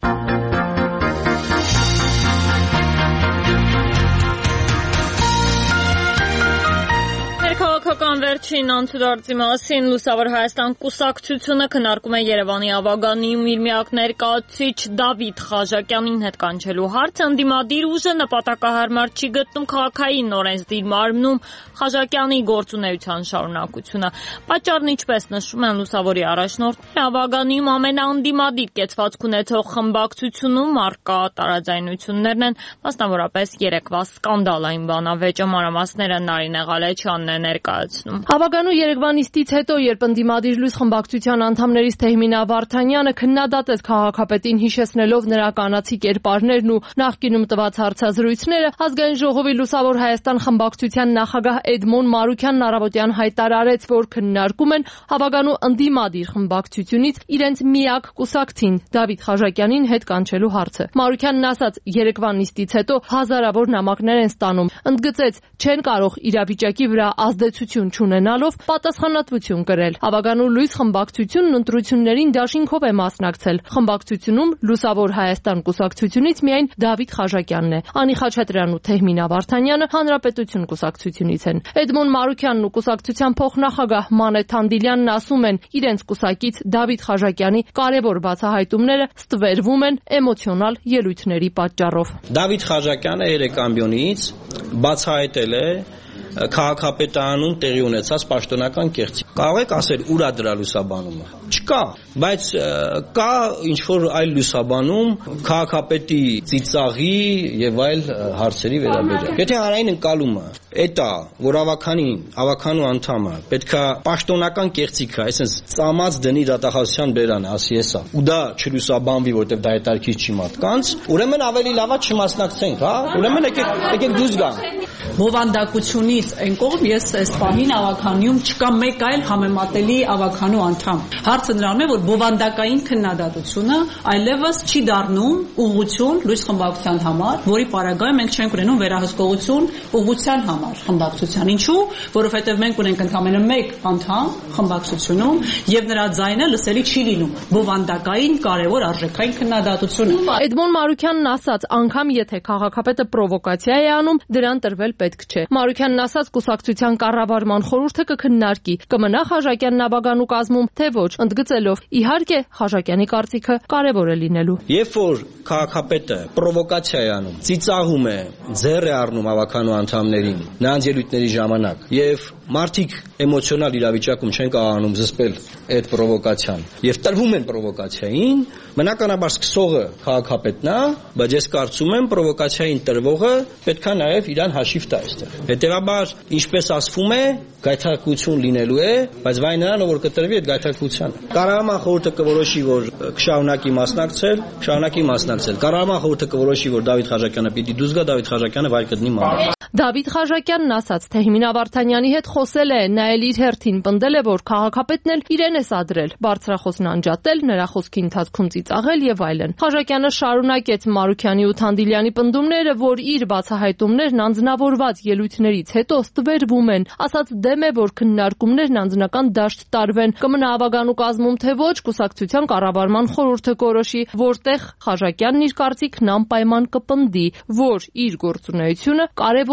Քաղաքական վերջին անցուդարձի մասին Լուսավոր Հայաստան կուսակցությունը քննարկում է Երևանի Ավագանիում իր միակ ներկայացուցիչ Դավիթ Խաչատյանին հետ կանչելու հարցը։ Ընդդիմադիր ուժը նպատակահարմար չի գտնում քաղաքային օրենսդիր մարմնում Խաչատյանի գործունեության շարունակությունը։ Պատճառն, ինչպես նշում են Լուսավորի առաջնորդները, Ավագանիում ամենաընդդիմադիր կեցվածք ունեցող խմբակցությունում առկա տարաձայնություններն են, մասնավորապես երեկվա սկանդալային բանավեճը։ Մանրամասները Նարինե Ղալեչյանն է ներկայացնում։ Հավագանու երեկվա նիստից հետո, երբ ընդդիմադիր լույս խմբակցության անդամներից Թեհմինա Վարդանյանը քննադատեց քաղաքապետին, հիշեցնելով նրա կանացի կերպարներն ու նախկինում տված հարցազրույցները, Ազգային ժողովի Լուսավոր Հայաստան խմբակցության նախագահ Էդմոն Մարուքյանն առավոտյան հայտարարեց, որ քննարկում են Հավագանու ընդդիմադիր խմբակցությունից իրենց միակ կուսակցին Դավիթ Խաչատյանին հետ կանչելու հարցը։ Մարուքյանն ասաց, երեկվա նիստից հետո հազարավոր նամակներ են ստանում, ընդգծեց, չեն կարող իրավիճակի վրա ազդեցություն չունենալով պատասխանատվություն կրել։ Հավագանու լույս խմբակցությունն ընտրություններին դաշինքով է մասնակցել։ Խմբակցությունում Լուսավոր Հայաստան կուսակցությունից միայն Դավիթ Խաչատյանն է։ Անի Խաչատրյանն ու Թեհմինա Վարդանյանը Հանրապետություն կուսակցությունից են։ Էդմոն Մարուքյանն ու կուսակցության փոխնախագահ Մանե Թանդիլյանն ասում են, իրենց կուսակից Դավիթ Խաչատյանի կարևոր բացահայտումները ստվերվում են էմոցիոնալ ելույթների պատճառով։ Դավիթ Խաչատյանը երեկամբյոնից բացահայտել է քաղաքապետարանում տեղի ունեցած պաշտոնական կեղծիք։ Կարող եք ասել ուր է դրա լուսաբանումը։ Չկա, բայց կա ինչ որ այլ լուսաբանում քաղաքապետի ծիծաղի եւ այլ հարցերի վերաբերյալ։ Եթե հանրային ընկալումը էտա, որ ավականու անդամը պետքա պաշտոնական կեղծիքը, այսինքն ծամած դնի դատախազության բերանը, ասի էսա, ու դա չլուսաբանվի, որտեղ դա հետարքից չի մարդկանց, ուրեմն ավելի լավա չմասնակցենք, հա։ Ուրեմն եկեք դուրս գանք։ Բովանդակությունից այն կողմ ես այս պահին ավականիում չկա մեկ այլ համեմատելի ավականու անդամ։ Հարցը նրանում է, որ բովանդակային քննադատությունը այլևս չի դառնում ուղղություն լույս խմբակցության համար, որի պարագայում մենք չենք ունենում վերահսկողություն ուղղության համար խմբակցության։ Ինչու՞, որովհետև մենք ունենք ընդամենը մեկ անդամ խմբակցությունում եւ նրա ձայնը լսելի չի լինում։ Բովանդակային կարևոր արժեքային քննադատությունը։ Էդմոն Մարուքյանն ասաց, անգամ եթե քաղաքապետը պրովոկացիա է անում, դրան տրվել պետք չէ։ Մարուքյանն ասաց, կուսակցության կառավարման խորհուրդը կքննարկի, կմնա Խաչատյանն Ավագանու կազմում, թե ոչ, ընդգծելով, իհարկե, Խաչատյանի կարծիքը կարևոր է լինելու։ Երբ որ քաղաքապետը պրովոկացիա է անում, ծիծաղում է, ձեռ է առնում ավականու անդամներին, նրանց ելույթների ժամանակ, եւ մարդիկ էմոցիոնալ իրավիճակում չեն կարողանում զսպել այդ պրովոկացիան եւ տրվում են պրովոկացիային, բնականաբար սկսողը քաղաքապետն է, բայց ես կարծում եմ պրովոկացիային տրվողը պետքա նաեւ իրան հաշիվ տա այստեղ։ Հետեւաբար, ինչպես ասվում է, գայթակղություն լինելու է, բայց վայ նրան, որ կտրվի այդ գայթակղությանը։ Կառավարման խորհուրդը կորոշի, որ կշարունակի մասնակցել, Կառավարման խորհուրդը կորոշի, որ Դավիթ Խաչատյանը պիտի դուրս գա, Դավիթ Խաչատյանը վայր կդնի մանր։ Դավիթ Խաչատյանն ասաց, Թեհմինա Վարդանյանի հետ խոսել է, նա էլ իր հերթին պնդել է, որ քաղաքապետն էլ իրեն է սադրել, բարձրախոսն անջատել, նրա խոսքի ընթացքում ծիծաղել եւ այլն։ Խաչատյանը շարունակեց Մարուքյանի ու Թանդիլյանի պնդումները, որ իր բացահայտումներն անձնավորված ելույթներից հետո ստվերվում են, ասաց դեմ է, որ քննարկումներն անձնական դաշտ տարվեն, կմնա Ավագանու կազմում, թե ոչ, կուսակցության կառավարման խորհուրդը կորոշի, որտեղ Խաչատյանն իր կարծիքն անպայման կպնդի, որ իր գործունեությունը կարևոր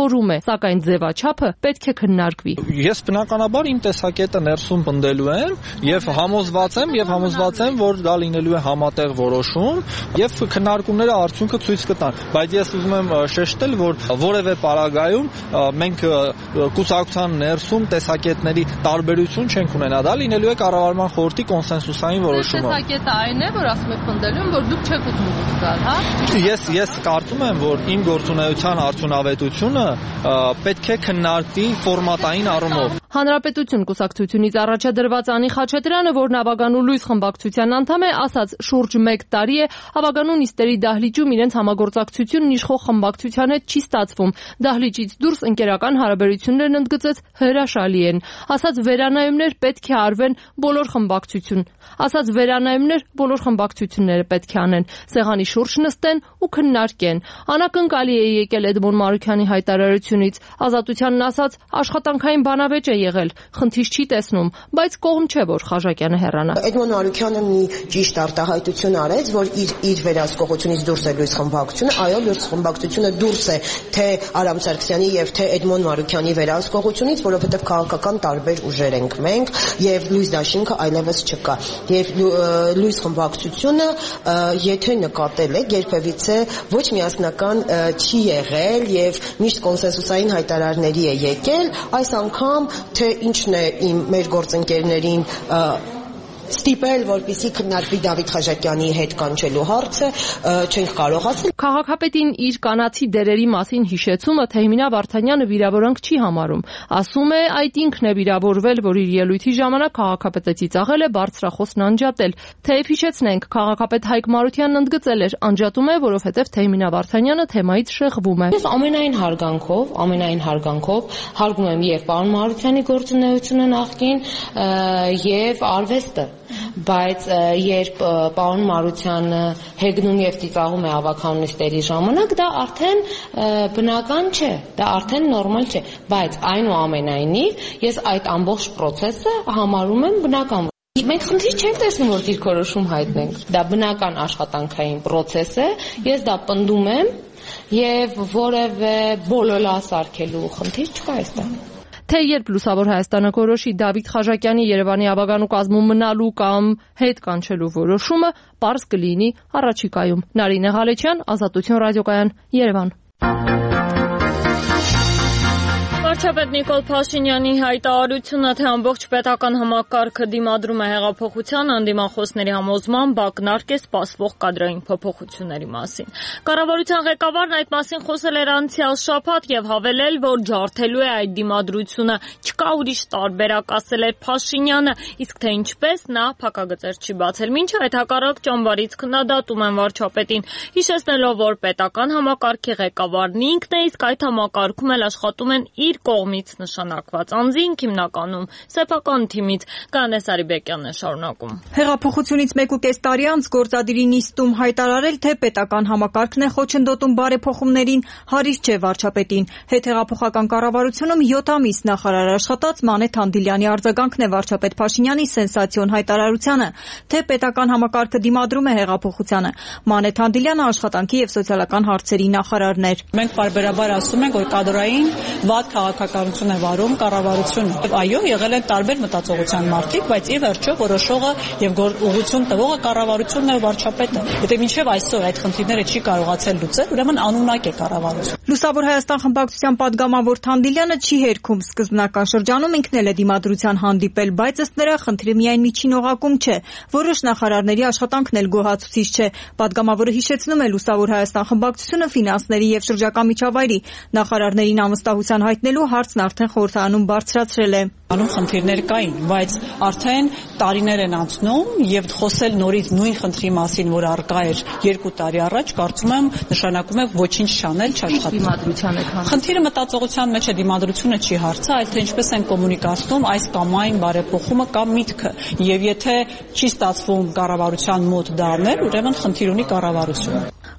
որում է, սակայն ձևաչափը պետք է քննարկվի։ Ես բնականաբար իմ տեսակետը ներսում պնդելու եմ եւ համոզված եմ, որ դա լինելու է համատեղ որոշում եւ քննարկումները արդյունքը ցույց կտան, բայց ես ուզում եմ շեշտել, որ որևէ պարագայում մենք կուսակցության ներսում տեսակետների տարբերություն չենք ունենա, դա լինելու է կառավարման խորհրդի կոնսենսուսային որոշումը։ Տեսակետը այն է, որ ասում եք պնդելուն, որ դուք չեք ուզում զգալ, հա։ Ես կարծում եմ, որ իմ գործունեության արդյունավետությունը պետք է քննարկվի ֆորմատային առումով։ Հանրապետություն կուսակցությունից առաջադրված Անի Խաչատրյանը, որ Նավագանու լույս խմբակցության անդամ է, ասաց շուրջ 1 տարի է Հավագանու նիստերի դահլիճում իրենց համագործակցությունն իշխող խմբակցության հետ չի ստացվում։ Դահլիճից դուրս ընկերական հարաբերություններն ընդգծեց հրաշալի են։ Ասաց վերանայումներ պետք է արվեն բոլոր խմբակցությունները պետք է անեն, սեղանի շուրջ նստեն ու քննարկեն։ Անակնկալի է եկել Էդմոն Մարուքյանի հայտարարությունից։ Ազատությանն ասաց աշխատանքային բանավեճ է եղել, խնդիր չի տեսնում, բայց կողմ չէ, որ Խաչակյանը հեռանա։ Էդմոն Մարուքյանը մի ճիշտ արտահայտություն արեց, որ իր վերահսկողությունից դուրս է լույս խմբակցությունը, այո, լույս խմբակցությունը դուրս է թե Արամ Սարգսյանի եւ թե Էդմոն Մարուքյանի վերահսկողությունից, որովհետեւ քաղաքական տարբեր ուժեր ենք մենք եւ լույս դաշինքը այլևս չկա։ Եվ լույս խմբակցությունը, եթե նկատել եք, երբևիցե ոչ միասնական չի եղել եւ միշտ կոնսենսուսային հայտարարների է եկել, այս անգամ թե ինչն է մեր գործընկերներին ստիպել, որպեսզի քննարկվի Դավիթ Խաչատյանի հետ կանչելու հարցը, չենք կարողացել։ Քաղաքապետին իր կանացի դերերի մասին հիշեցումը Թեհմինա Վարդանյանը վիրավորանք չի համարում։ Ասում է, այդ ինքն է վիրավորվել, որ իր ելույթի ժամանակ քաղաքապետը ծիծաղել է, բարձրախոսն անջատել։ Թեև հիշեցնենք, քաղաքապետ Հայկ Մարությանն ընդգծել էր, անջատում է, որովհետև Թեհմինա Վարդանյանը թեմայից շեղվում է։ Ես ամենայն հարգանքով հարգում եմ եւ պարոն Մարությանի գործունեությունը նախկին եւ արվեստը, բայց երբ պարոն Մարությանը հեգնում եւ ծիծաղում է ավականիստերի ժամանակ, դա արդեն բնական չէ, դա արդեն նորմալ չէ, բայց այնուամենայնիվ ես այդ ամբողջ process-ը համարում եմ բնական։ Մենք խնդիր չենք տեսնում, որ դիրքորոշում հայտնենք։ Դա բնական աշխատանքային process է, ես դա պնդում եմ եւ որևէ բոլոլաս արգելու խնդիր չկա այստեղ։ Թե երբ Լուսավոր Հայաստանը կորոշի Դավիթ Խաչատյանի Երևանի ավագանու կազմում մնալու կամ հետ կանչելու որոշումը, պարզ կլինի առաջիկայում։ Նարինե Ղալեչյան, Ազատություն ռադիոկայան, Երևան։ Վարչապետ Նիկոլ Փաշինյանի հայտարարությունը, թե ամբողջ պետական համակարգը դիմադրում է հեղափոխության, անդիմախոսների համոզմամբ ակնարկ է սպասվող կադրային փոփոխությունների մասին։ Կառավարության ղեկավարն այդ մասին խոսել էր անցյալ շաբաթ եւ հավելել, որ ջարդելու է այդ դիմադրությունը, չկա ուրիշ տարբերակ, ասել էր Փաշինյանը, իսկ թե ինչպես նա փակագծեր չի բացել։ Մինչ այդ հակառակ ճամբարից քննադատում են վարչապետին, հիշեցնելով, որ պետական համակարգի ղեկավարն ինքն է, իսկ այդ համակարգում էլ աշխատում են իր կողմից նշանակված անձինք, հիմնականում սեփական թիմից։ Կանե Սարիբեկյանն է շարունակում։ Հեղափոխությունից 1.5 տարի անց գործադիրի նիստում հայտարարել, թե պետական համակարգն է խոչընդոտում բարեփոխումներին, հարիր չէ վարչապետին։ Հետհեղափոխական կառավարությունում 7 ամիս նախարար աշխատած Մանե Թանդիլյանի արձագանքն է վարչապետ Փաշինյանի սենսացիոն հայտարարությանը, թե պետական համակարգը դիմադրում է հեղափոխությանը։ Մանե Թանդիլյանը աշխատանքի եւ սոցիալական հարցերի նախարարն էր։ Մենք բարբերաբար ասում ենք, որ կադրային վատ քաղաքականություն է վարում կառավարությունը։ Այո, եղել են տարբեր մտածողության մարդիկ, բայց ի վերջո որոշողը եւ ուղղություն տվողը կառավարությունն է ու վարչապետը։ Եթե մինչեւ այսօր այդ խնդիրները չի կարողացել լուծել, ուրեմն անունակ է կառավարությունը։ Լուսավոր Հայաստան խմբակցության падգամավոր Թանդիլյանը չի հերքում սկզբնական շրջանում ինքն էլ է դիմադրության հանդիպել, բայց ըստ նրա խնդիրը միայն միջին օղակում չէ։ Որոշ նախարարների աշխատանքն էլ գոհացուցիչ չէ։ Падգամավորը հիշեցնում է Լուսավոր Հայաստան խմբակցությունը ֆինանսների եւ շրջակա միջավայրի նախարարներին անվստահության հայտնելու հարցն արդեն խորհրդարանում բարձրացրել է։ Անում խնդիրներ կային, բայց արդեն տարիներ են անցնում եւ խոսել նորից նույն խնդրի մասին, որ առկա էր 2 տարի առաջ, կարծում եմ նշանակում է ոչինչ չանել, չաշխատել։ Խնդիրը մտածողության մեջ է, դիմադրությունը չի հարցը, այլ թե ինչպես են կոմունիկացնում այս կամ այն բարեփոխումը կամ միտքը։ Եվ եթե չի ստացվում կառավարության մոտ դա անել, ուրեմն խնդիր ունի կառավարությունը։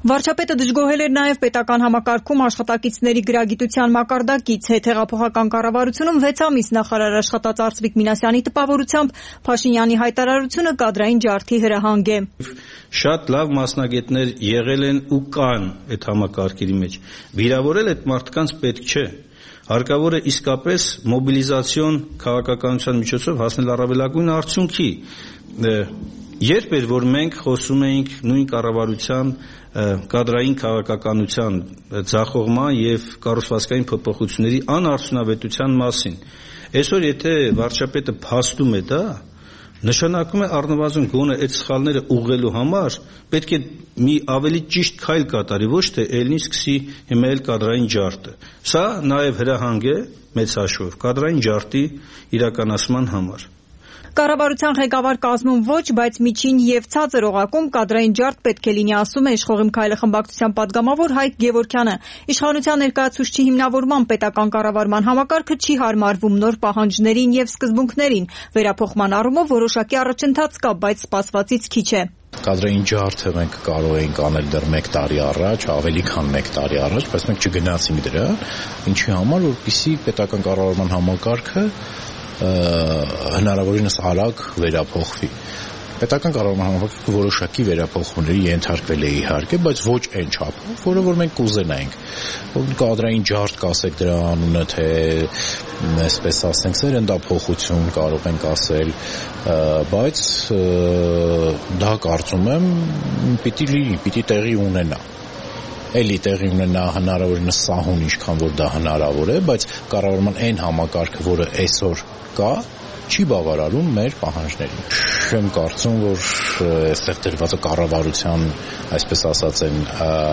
Վարչապետը դժգոհել էր նաև պետական համակարգում աշխատակիցների գրագիտության մակարդակից։ Հետհեղափոխական կառավարությունում 6 ամիս նախարար աշխատած Արծվիկ Մինասյանի տպավորությամբ Փաշինյանի հայտարարությունը կադրային ջարդի հրահանգ է։ Շատ լավ մասնագետներ եղել են ու կան այդ համակարգերի մեջ։ Վիրավորել այդ մարդկանց պետք չէ։ Հարկավոր է իսկապես մոբիլիզացիոն քաղաքականության միջոցով հասնել առավելագույն արդյունքի։ Երբ էր որ մենք խոսում էինք նույն կառավարության կադրային քաղաքականության ձախողման եւ կառուցվածքային փոփոխությունների անարդյունավետության մասին։ Այսօր եթե վարչապետը փաստում է դա, նշանակում է առնվազն գոնե այդ սխալները ուղղելու համար պետք է մի ավելի ճիշտ քայլ կատարի, ոչ թե ելնի սկսի հիմա էլ կադրային ջարդը։ Սա նաեւ հրահանգ է մեծ հաշվով կադրային ջարդի իրականացման համար։ Կառավարության ղեկավար կազմում ոչ, բայց միջին եւ ցածր օղակում կադրային ջարդ պետք է լինի, ասում է Իշխողիմ քայլը խմբակցության падգամավոր Հայկ Գևորգյանը։ Իշխանության ներկայացուցչի հիմնավորման պետական կառավարման համակարգը չի հարմարվում նոր պահանջներին եւ սկզբունքներին։ Վերափոխման առումով որոշակի առաջընթաց կա, բայց սպասվածից քիչ է։ Կադրային ջարդը մենք կարող էինք անել դեռ 1 տարի առաջ, ավելի քան 1 տարի առաջ, բայց մենք չգնացինք դրա, ինչի համար, որպեսզի պետական կառավարման համակարգը հնարավորինս արագ վերափոխվի։ Պետական կառավարման համակարգը որոշակի վերափոխումների ենթարկվել է իհարկե, բայց ոչ այն չափով, որը որ մենք կուզենայինք։ Կադրային ջարդ կասեք դրա անունը, թե այսպես ասենք, սերնդափոխություն կարող ենք ասել, բայց դա կարծում եմ պիտի լինի, պիտի տեղի ունենա։ Էլի տեղի ունենա հնարավորինս սահուն, ինչքան որ դա հնարավոր է, բայց կառավարման այն համակարգը, որը այսօր կա, չի բավարարում մեր պահանջներին։ Չեմ կարծում, որ այստեղ դրված է կառավարության, այսպես ասած են,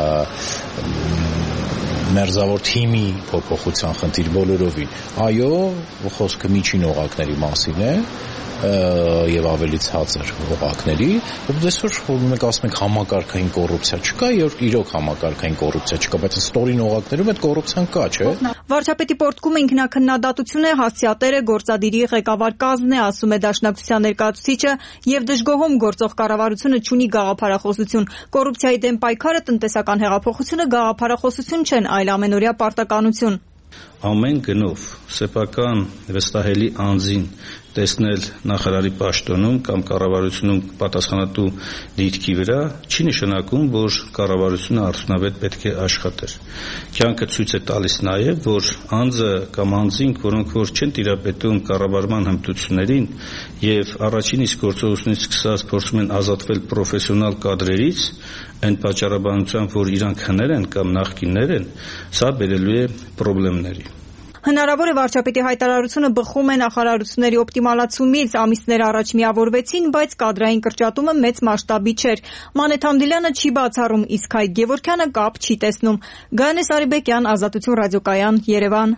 մերձավոր թիմի փոփոխության խնդիր բոլորովին։ Այո, խոսքը միջին օղակների մասին է, եւ ավելի ցածր օղակների, որովհետեւ այսօր մենք ասում ենք համակարգային կոռուպցիա չկա, իրոք համակարգային կոռուպցիա չկա, բայց ստորին օղակներում այդ կոռուպցիան կա, չէ՞։ Վարչապետի պորտկումը ինքնաքննադատություն է, հասցեատերը գործադիրի ղեկավար կազմն է, ասում է Դաշնակցության ներկայացուցիչը, եւ դժգոհում գործող կառավարությունը չունի գաղափարախոսություն։ Կոռուպցիայի դեմ պայքարը, տնտեսական հեղափոխությունը գաղափարախոսություն չեն, այլ ամենօրյա պարտականություն։ Ամեն գնով սեփական վստահելի անձին տեսնել նախարարի պաշտոնում կամ կառավարությունում պատասխանատու դիրքի վրա չի նշանակում, որ կառավարությունը արդյունավետ պետք է աշխատեր։ Կյանքը ցույց է տալիս նաև, որ անձը կամ անձինք, որոնք որ չեն տիրապետում կառավարման հմտություններին եւ առաջին իսկ գործողությունից սկսած փորձում են ազատվել պրոֆեսիոնալ կադրերից, այն պատճառաբանությամբ, որ իրանք հներ են կամ նախկիններ են, սա բերելու է խնդիրների։ Հնարավոր է վարչապետի հայտարարությունը բխում է նախարարությունների օպտիմալացումից, ամիսներ առաջ միավորվեցին, բայց կադրային կրճատումը մեծ մասշտաբի չէր։ Մանեթ Համդիլյանը չի բացառում, իսկ Հայկ Գևորգյանը կապ չի տեսնում։ Գայանե Սարիբեկյան, Ազատություն ռադիոկայան, Երևան։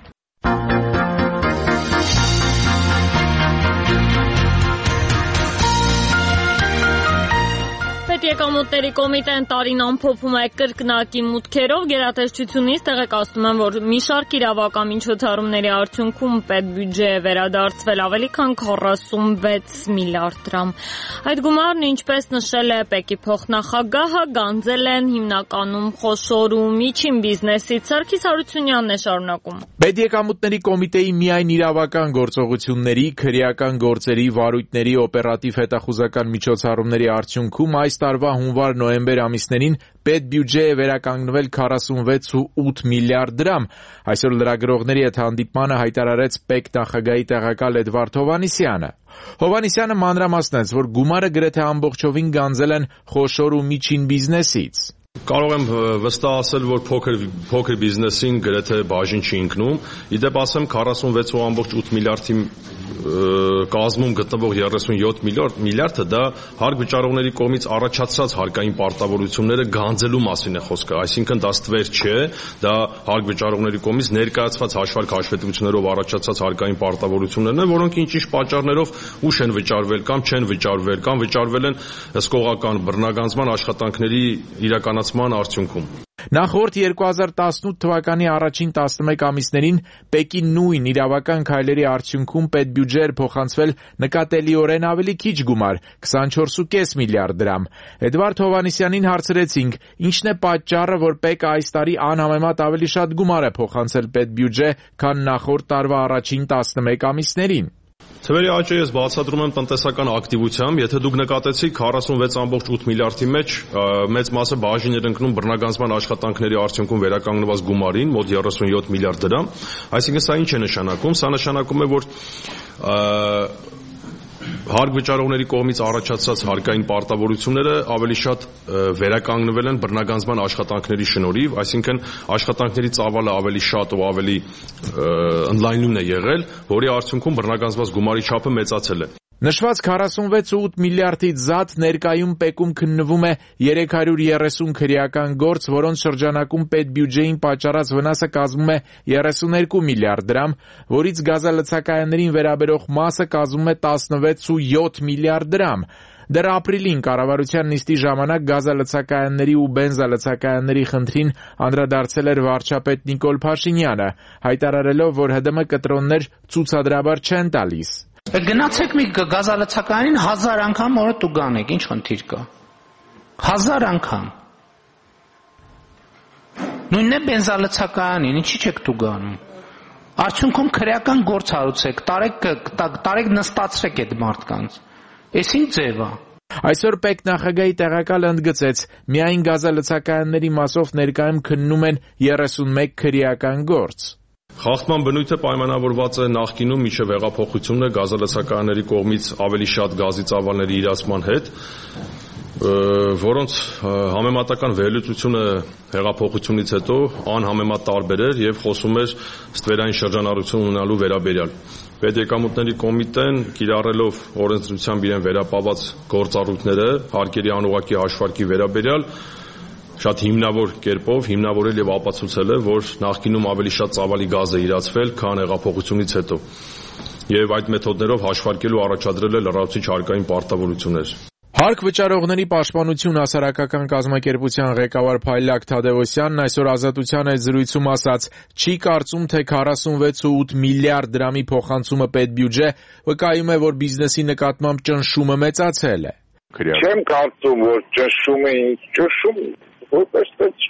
Եկամուտների կոմիտեն տարին ամփոփում է կրկնակի մուտքերով, գերատեսչությունից տեղեկացնում են, որ մի շարք իրավական միջոցառումների արդյունքում պետբյուջե է վերադարձվել ավելի քան 46 միլիարդ դրամ։ Այդ գումարն, ինչպես նշել է ՊԵԿ-ի փոխնախագահը, գանձել են հիմնականում խոշոր ու միջին բիզնեսից։ Սարգիս Հարությունյանն է շարունակում։ Պետեկամուտների կոմիտեի միայն իրավական գործողությունների, քրեական գործերի, վարույթների, օպերատիվ հետախուզական միջոցառումների արդյունքում այս տարվա հունվար-նոյեմբեր ամիսներին պետբյուջե է վերականգնվել 46.8 միլիարդ դրամ։ Այսօր լրագրողների հետ հանդիպմանը հայտարարեց ՊԵԿ նախագահի տեղակալ Էդվարդ Հովհաննիսյանը։ Հովհաննիսյանը մանրամասնեց, որ գումարը գրեթե ամբողջովին գանձել են խոշոր ու միջին բիզնեսից։ Կարող եմ վստահ ասել, որ փոքր բիզնեսին գրեթե բաժին չի ընկնում։ Իդեպ ասեմ 46.8 միլիարդի կազմում գտնվող 37 միլիարդը դա հարկ վճարողների կողմից առաջացած հարկային պարտավորությունները գանձելու մասին է խոսքը, այսինքն դա ստվեր չէ, դա հարկ վճարողների կողմից ներկայացված հաշվարկ հաշվետվություններով առաջացած հարկային պարտավորություններն են, որոնք ինչ-ինչ պատճառներով ուշ են վճարվել կամ չեն վճարվել կամ վճարվել են հսկողական բռնագանձման աշխատանքների իրականացման արդյունքում։ Նախորդ 2018 թվականի առաջին 11 ամիսներին Պեկին նույն իրավական քայլերի արդյունքում պետբյուջե էր փոխանցվել նկատելիորեն ավելի քիչ գումար՝ 24.5 միլիարդ դրամ։ Էդվարդ Հովհաննիսյանին հարցրեցինք, ինչն է պատճառը, որ ՊԵԿ-ը այս տարի անհամեմատ ավելի շատ գումար է փոխանցել պետբյուջե, քան նախորդ տարվա առաջին 11 ամիսներին։ Թվերի աճը ես բացատրում եմ տնտեսական ակտիվությամբ, եթե դուք նկատեցիք 46.8 միլիարդի մեջ մեծ մասը բաժին էր ընկնում բռնագանձման աշխատանքների արդյունքում վերականգնված գումարին, մոտ 37 միլիարդ դրամ, այսինքն սա ինչ է նշանակում, սա նշանակում է, որ հարկ վճարողների կողմից առաջացած հարկային պարտավորությունները ավելի շատ վերականգնվել են բռնագանձման աշխատանքների շնորհիվ, այսինքն աշխատանքների ծավալը ավելի շատ ու ավելի ընդլայնումն է եղել, որի արդյունքում բռնագանձված գումարի չափը մեծացել է։ Նշված 46.8 միլիարդից զատ ներկայում ՊԵԿ-ում քննվում է 330 քրեական գործ, որոնց շրջանակում պետբյուջեին պատճառած վնասը կազմում է 32 միլիարդ դրամ, որից գազալցակայաններին վերաբերող մասը կազմում է 16.7 միլիարդ դրամ։ Դեռ ապրիլին կառավարության նիստի ժամանակ գազալցակայանների ու բենզալցակայանների խնդրին անդրադարձել էր վարչապետ Նիկոլ Փաշինյանը, հայտարարելով, որ ՀԴՄ կտրոններ ցուցադրաբար չեն տալիս։ Գնացեք մի գազալցակայանին 1000 անգամ օրը տուգանեք, ինչ խնդիր կա։ 1000 անգամ։ Նույնն է բենզալցակայանին, ինչի՞ չեք տուգանում։ Արդյունքում քրեական գործ հարուցեք, տարեք նստացրեք այդ մարդկանց։ Էս ինչ ձև է։ Այսօր ՊԵԿ նախագահի տեղակալ ընդգծեց, միայն գազալցակայանների մասով ներկայում քննում են 31 քրեական գործ։ Խախտման բնույթը պայմանավորված է նախկինում մինչև հեղափոխությունը գազալցակայանների կողմից ավելի շատ գազի ծավալների իրացման հետ, որոնց համեմատական վերլուծությունը հեղափոխությունից հետո անհամեմատ տարբեր էր եւ խոսում էր ստվերային շրջանառություն ունենալու վերաբերյալ։ Պետեկամուտների կոմիտեն կիրառելով օրենսդրությամբ իրեն վերապահված գործառույթները հարկերի անուղղակի հաշվարկի վերաբերյալ շատ հիմնավոր կերպով հիմնավորել եւ ապացուցել է, որ նախկինում ավելի շատ ծավալի գազ է իրացվել, քան հեղափոխությունից հետո։ Եվ այդ մեթոդներով հաշվարկելու առաջադրել է լրացուցիչ հարկային պարտավորություններ։ Հարկ վճարողների պաշտպանություն հասարակական կազմակերպության ղեկավար Փայլակ Թադևոսյանն այսօր Ազատության հետ զրույցում ասաց, չի կարծում, թե 46.8 միլիարդ դրամի փոխանցումը պետբյուջե վկայում է, որ բիզնեսի նկատմամբ ճնշումը մեծացել է։ Չեմ կարծում, որ ճնշում որպես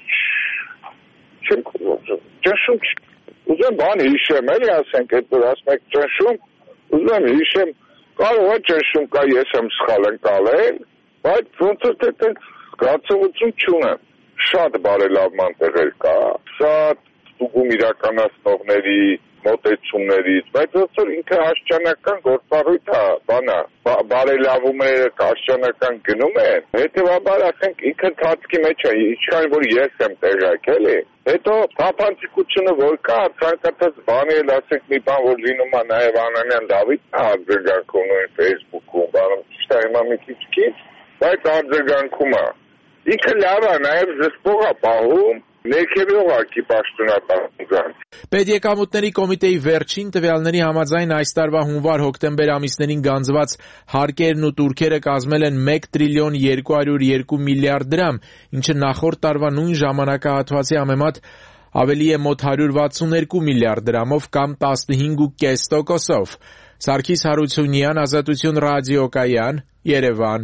չեմ ճնշում ուզեմ բան հիշեմ, էլի ասենք, այդ որ ասում եք ճնշում, ուզեմ հիշեմ, կարող է ճնշում կա, ես եմ սխալ ընկալել, բայց ոնց որ թե զգացողություն չունեմ, շատ բարելավման տեղեր կա, շատ ստուգում իրականացնողների մոտեցումներից, բայց ոնց որ ինքը աշճանական գործառույթ է, բանա, բարելավումները աշճանական գնում են, հետևաբար ասենք ինքը ընթացքի մեջ է, ինչքան որ ես եմ տեղյակ, էլի։ Հետո թափանցիկությունը որ կա, ցանկացած բանի էլ ասենք մի բան որ լինում է նաև Անանյան Դավիթն արձագանքում նույն Facebook-ում, բանում ճիշտ է հիմա մի քիչ, բայց արձագանքում է։ Ինքը լավ է, նաև զսպող է պահում, ներքևողակի պաշտոնական։ Պետեկամուտների կոմիտեի վերջին տվյալների համաձայն այս տարվա հունվար-հոկտեմբեր ամիսներին գանձված հարկերն ու տուրքերը կազմել են 1 տրիլիոն 202 միլիարդ դրամ, ինչը նախորդ տարվա նույն ժամանակահատվածի համեմատ ավելի է մոտ 162 միլիարդ դրամով կամ 15.5%-ով։ Սարգիս Հարությունյան, Ազատություն ռադիոկայան, Երևան։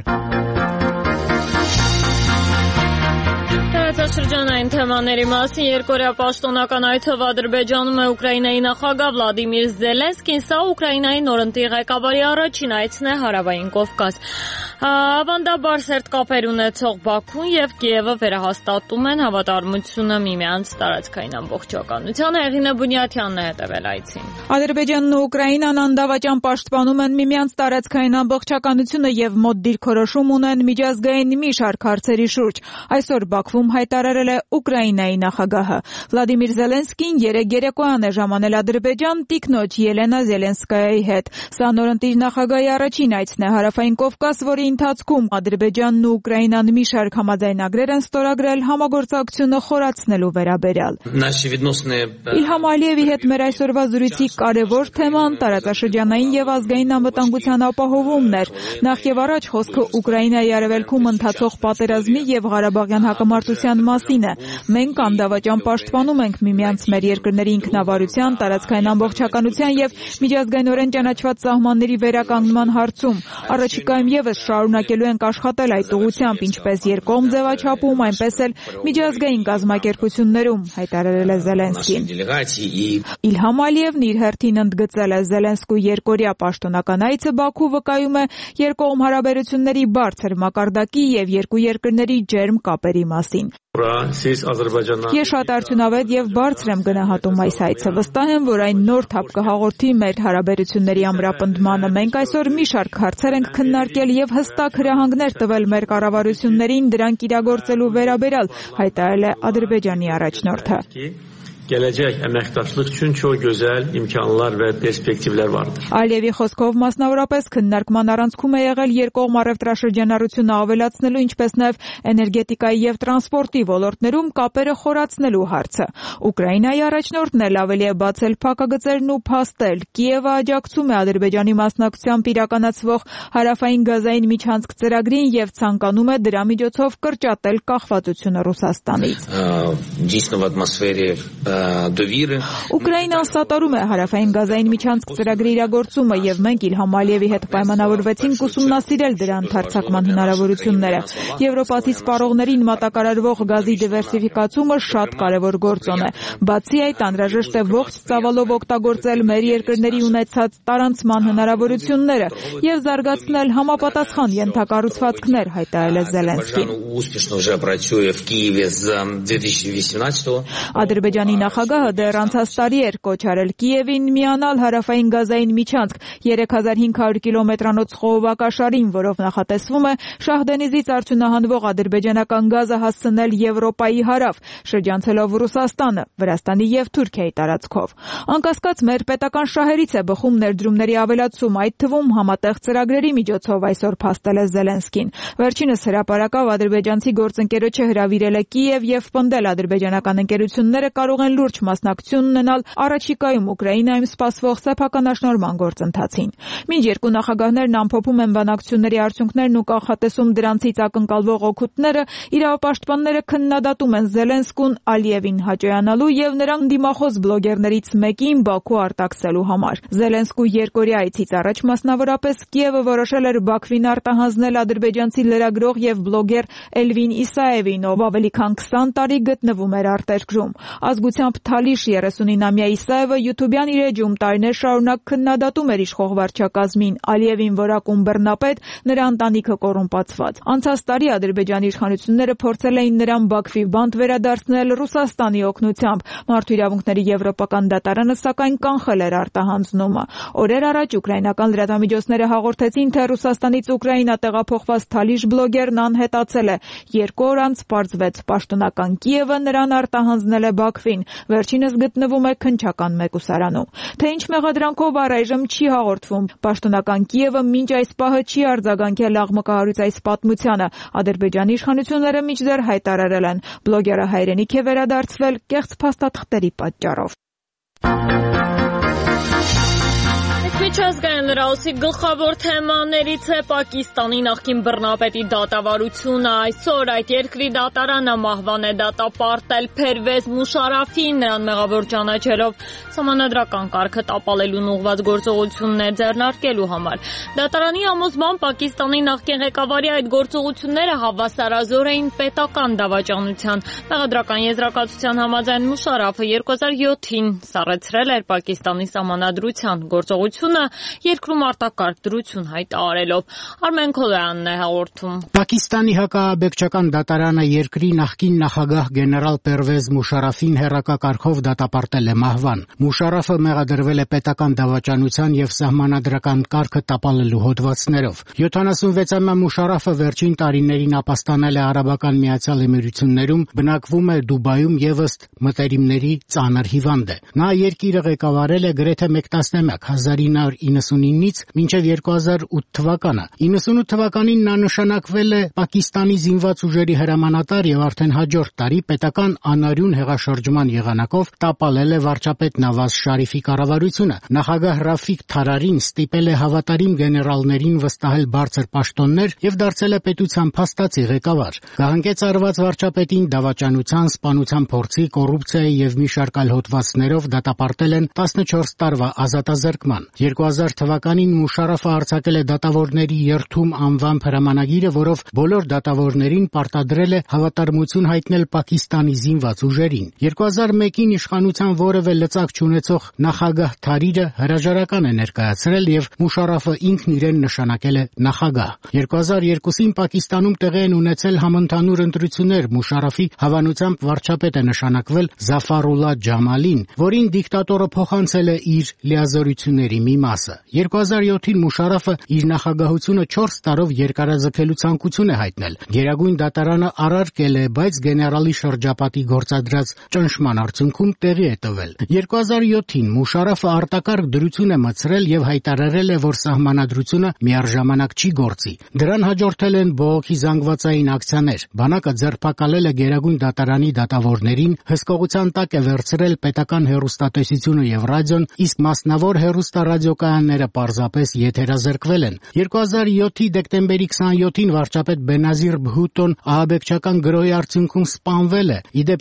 Շրջանային թեմաների մասին երկօրյա պաշտոնական այցով Ադրբեջանում է Ուկրաինայի նախագահ Վլադիմիր Զելենսկին, սա Ուկրաինայի նորընտի ղեկավարի առաջին այցն է Հարավային Կովկաս։ Ավանդաբար սերտ կապեր ունեցող Բաքուն եւ Կիևը վերահաստատում են հավատարմությունը միմյանց տարածքային ամբողջականությանը։ Հեղինե Բունյաթյանն է հետևել այցին։ Ադրբեջանն ու Ուկրաինան անդավաճան պաշտպանում են միմյանց տարածքային ամբողջականությունը եւ մոտ դիրքորոշում ունեն միջազգային մի շարք հարցերի շուրջ։ Այսօր Բաքվում հայտարարել է Ուկրաինայի նախագահը։ Վլադիմիր Զելենսկին երեկ երեկոյան է ժամանել Ադրբեջան տիկնոջ Ելենա Զելենսկայայի հետ։ Սա նորընտիր նախագահի առաջին այցն է Հարավային Կովկաս, որի ընթացքում Ադրբեջանն ու Ուկրաինան մի շարք համաձայնագրեր են ստորագրել համագործակցությունը խորացնելու վերաբերյալ։ Իլհամ Ալիևի հետ մեր այսօրվա զրույցի կարևոր թեման տարածաշրջանային եւ ազգային անվտանգության ապահովումն էր։ Նախ եւ առաջ խոսքը Ուկրաինայի արևելքում ընթացող պատերազմի եւ Ղարաբաղյան հակամարտության մասին է։ Մենք անդավաճան պաշտպանում ենք միմյանց մեր երկրների ինքնավարության, տարածքային ամբողջականության եւ միջազգայինորեն ճանաչված սահմանների վերականգնման հարցում։ Առաջիկայում եւս շարունակելու ենք աշխատել այդ ուղղությամբ, ինչպես երկկողմ ձևաչափում, այնպես էլ միջազգային կազմակերպություններում, հայտարարել է Զելենսկին։ Իլհամ Ալիևն իր հերթին ընդգծել է Զելենսկու երկօրյա պաշտոնական այցը Բաքու վկայում է երկկողմ հարաբերությունների բարձր մակարդակի եւ երկու երկրների ջերմ կապերի մասին։ Ես շատ արդյունավետ եւ բարձր եմ գնահատում այս այցը։ Վստահ եմ, որ այն նոր թափ կհաղորդի մեր հարաբերությունների ամրապնդմանը։ Մենք այսօր մի շարք հարցեր ենք քննարկել եւ հստակ հրահանգներ տվել մեր կառավարություններին դրանք իրագործելու վերաբերյալ, հայտարարել է Ադրբեջանի առաջնորդը։ Gələcək əməkdaşlıq üçün çox gözəl imkanlar və perspektivlər vardır. Ալիևի խոսքով մասնավորապես քննարկման առանցքում է եղել երկկողմ առևտրաշրջանառությունը ավելացնելու, ինչպես նաև էներգետիկայի եւ տրանսպորտի ոլորտներում կապերը խորացնելու հարցը։ Ուկրաինայի առաջնորդն էլ ավելի է բացել փակագծերն ու փաստել։ Կիևը աջակցում է Ադրբեջանի մասնակցությամբ իրականացվող հարավային գազային միջանցք ծրագրին եւ ցանկանում է դրա միջոցով կրճատել կախվածությունը Ռուսաստանից։ Ուկրաինան սատարում է հարավային գազային միջանցք ծրագրի իրագործումը եւ մենք Իլհամ Ալիևի հետ պայմանավորվեցինք ուսումնասիրել դրա ընդարձակման հնարավորությունները։ Եվրոպացի սպառողներին մատակարարվող գազի դիվերսիֆիկացումը շատ կարևոր գործոն է։ Բացի այդ, անհրաժեշտ է ողջ ծավալով օգտագործել մեր երկրների ունեցած տարանցման հնարավորությունները եւ զարգացնել համապատասխան ենթակառուցվածքներ, հայտարարել է Զելենսկին։ Ադրբեջանի նախագահը դեռ անցած տարի էր կոչ արել Կիևին միանալ հարավային գազային միջանցք 3500 կիլոմետրանոց խողովակաշարին, որով նախատեսվում է Շահդենիզից արդյունահանվող ադրբեջանական գազը հասցնել Եվրոպայի հարավ, շրջանցելով Ռուսաստանը, Վրաստանի եւ Թուրքիայի տարածքով։ Անկասկած մեր պետական շահերից է բխում ներդրումների ավելացում, այդ թվում համատեղ ծրագրերի միջոցով, այսօր փաստել է Զելենսկին։ Վերջինս հրապարակավ ադրբեջանցի գործընկերոջը հրավիրել է Կիև եւ պնդել ադրբեջանական ընկերությունները կարող են լուրջ մասնակցություն ունենալ առաջիկայում Ուկրաինայում սպասվող սեփականաշնորհման գործընթացին։ Մինչ երկու նախագահներն ամփոփում են բանակցությունների արդյունքներն ու կանխատեսում դրանցից ակնկալվող օգուտները, իրավապաշտպանները քննադատում են Զելենսկուն Ալիևին հաճոյանալու եւ նրան դիմախոս բլոգերներից մեկին Բաքու արտաքսելու համար։ Զելենսկու երկօրյա այցից առաջ մասնավորապես Կիևը որոշել էր Բաքվին արտահանձնել ադրբեջանցի լրագրող եւ բլոգեր Էլվին Իսաևին, ով ավելի քան 20 տարի գտնվում էր արտերկրում։ Ազգությամբ Թալիշ 39-ամյա Իսաևը YouTube-յան իր էջում տարիներ շարունակ քննադատում էր իշխող վարչակազմին, Ալիևին որակում բռնապետ, նրա ընտանիքը կոռումպացված։ Անցած տարի Ադրբեջանի իշխանությունները փորձել էին նրան Բաքվի բանտ վերադարձնել Ռուսաստանի օգնությամբ։ Մարդու իրավունքների եվրոպական դատարանը սակայն կանխել էր արտահանձնումը։ Օրեր առաջ ուկրաինական լրատվամիջոցները հաղորդեցին, թե Ռուսաստանից Ուկրաինա տեղափոխված Թալիշ բլոգերն անհետացել է։ 2 օր անց պարզվեց պաշտոնական Կիևը նրան արտահանձնել է Բաքվին, վերջինս գտնվում է քննչական մեկուսարանում։ Թե ինչ մեղադրանքով առայժմ չի հաղորդվում։ Պաշտոնական Կիևը մինչ այս պահը չի արձագանքել աղմկահարույց այս պատմությանը։ Ադրբեջանի իշխանությունները մինչդեռ հայտարարել են, բլոգերը հայրենիք է վերադարձվել կեղծ փաստաթղթերի պատճառով։ Միջազգային լրահոսի գլխավոր թեմաներից է Պակիստանի նախկին բռնապետի դատավարությունը։ Այսօր այդ երկրի դատարանը մահվան է դատապարտել Փերվեզ Մուշարաֆին, նրան մեղավոր ճանաչելով սահմանադրական կարգը տապալելուն ուղղված գործողություններ ձեռնարկելու համար։ Դատարանի համոզմամբ Պակիստանի նախկին ղեկավարի այդ գործողությունները հավասարազոր էին պետական դավաճանության։ Մեղադրական եզրակացության համաձայն Մուշարաֆը 2007-ին սառեցրել էր Պակիստանի սահմանադրության գործողությունը երկրում արտակարգ դրություն հայտարարելով։ Արմեն Քոլյանն է հաղորդում։ Պակիստանի հակաաբեկչական դատարանը երկրի նախկին նախագահ գեներալ Պերվեզ Մուշարաֆին հերակակարգով դատապարտել է մահվան։ Մուշարաֆը մեղադրվել է պետական դավաճանության եւ սահմանադրական կարգը տապալելու հոդվածներով։ 76-ամյա Մուշարաֆը վերջին տարիներին ապաստանել է Արաբական Միացյալ Էմիրություններում, բնակվում է Դուբայում եւ ըստ մտերիմների ծանր հիվանդ է։ Նա երկիրը ղեկավարել է գրեթե մեկ տասնամյակ, 1999-ից մինչև 2008 թվականը։ 98 թվականին նա նշանակվել է Պակիստանի զինված ուժերի հրամանատար եւ արդեն հաջորդ տարի պետական անարյուն հեղաշրջման եղանակով տապալել է վարչապետ Նավազ Շարիֆի կառավարությունը։ Նախագահ Ռաֆիկ Թարարին ստիպել է հավատարիմ գեներալներին վստահել բարձր պաշտոններ եւ դարձել է պետության փաստացի ղեկավար։ Գահանքեց արված վարչապետին դավաճանության, սպանության փորձի, կոռուպցիայի եւ մի շարք այլ հոդվածներով դատապարտել են 14 տարվա ազատազրկման։ 2000 թվականին Մուշարաֆը արձակել է դատավորների երթում անվամբ հրամանագիրը, որով բոլոր դատավորներին պարտադրել է հավատարմություն հայտնել Պակիստանի զինված ուժերին։ 2001-ին իշխանության որևէ լծակ չունեցող նախագահ Թարիրը հրաժարական է ներկայացրել եւ Մուշարաֆը ինքն իրեն նշանակել է նախագահ։ 2002-ին Պակիստանում տեղի են ունեցել համընդհանուր ընտրություններ։ Մուշարաֆի հավանությամբ վարչապետ է նշանակվել Զաֆարուլլա Ջամալին, որին դիկտատորը փոխանցել է իր լիազորությունների մի մասը։ 2007-ին Մուշարաֆը իր նախագահությունը 4 տարով երկարաձգելու ցանկություն է հայտնել։ Գերագույն դատարանը արարքել է, բայց գեներալի շրջապատի գործադրած ճնշման արդյունքում տեղի է տվել։ 2007-ին Մուշարաֆը արտակարգ դրություն է մտցրել եւ հայտարարել է, որ սահմանադրությունը միառժամանակ չի գործի։ Դրան հաջորդել են բողոքի զանգվածային ակցիաներ։ Բանակը ձերբակալել է գերագույն դատարանի դատավորներին, հսկողության տակ է վերցրել պետական հեռուստատեսությունը եւ ռադիոն, իսկ մասնավոր հեռուստարադիոկայանները պարզապես եթերազրկվել են։ 2007-ի դեկտեմբերի 27-ին վարչապետ Բենազիր Բհուտոն ահաբեկչական գրոհի արդյունքում սպանվել է։ Իդեպ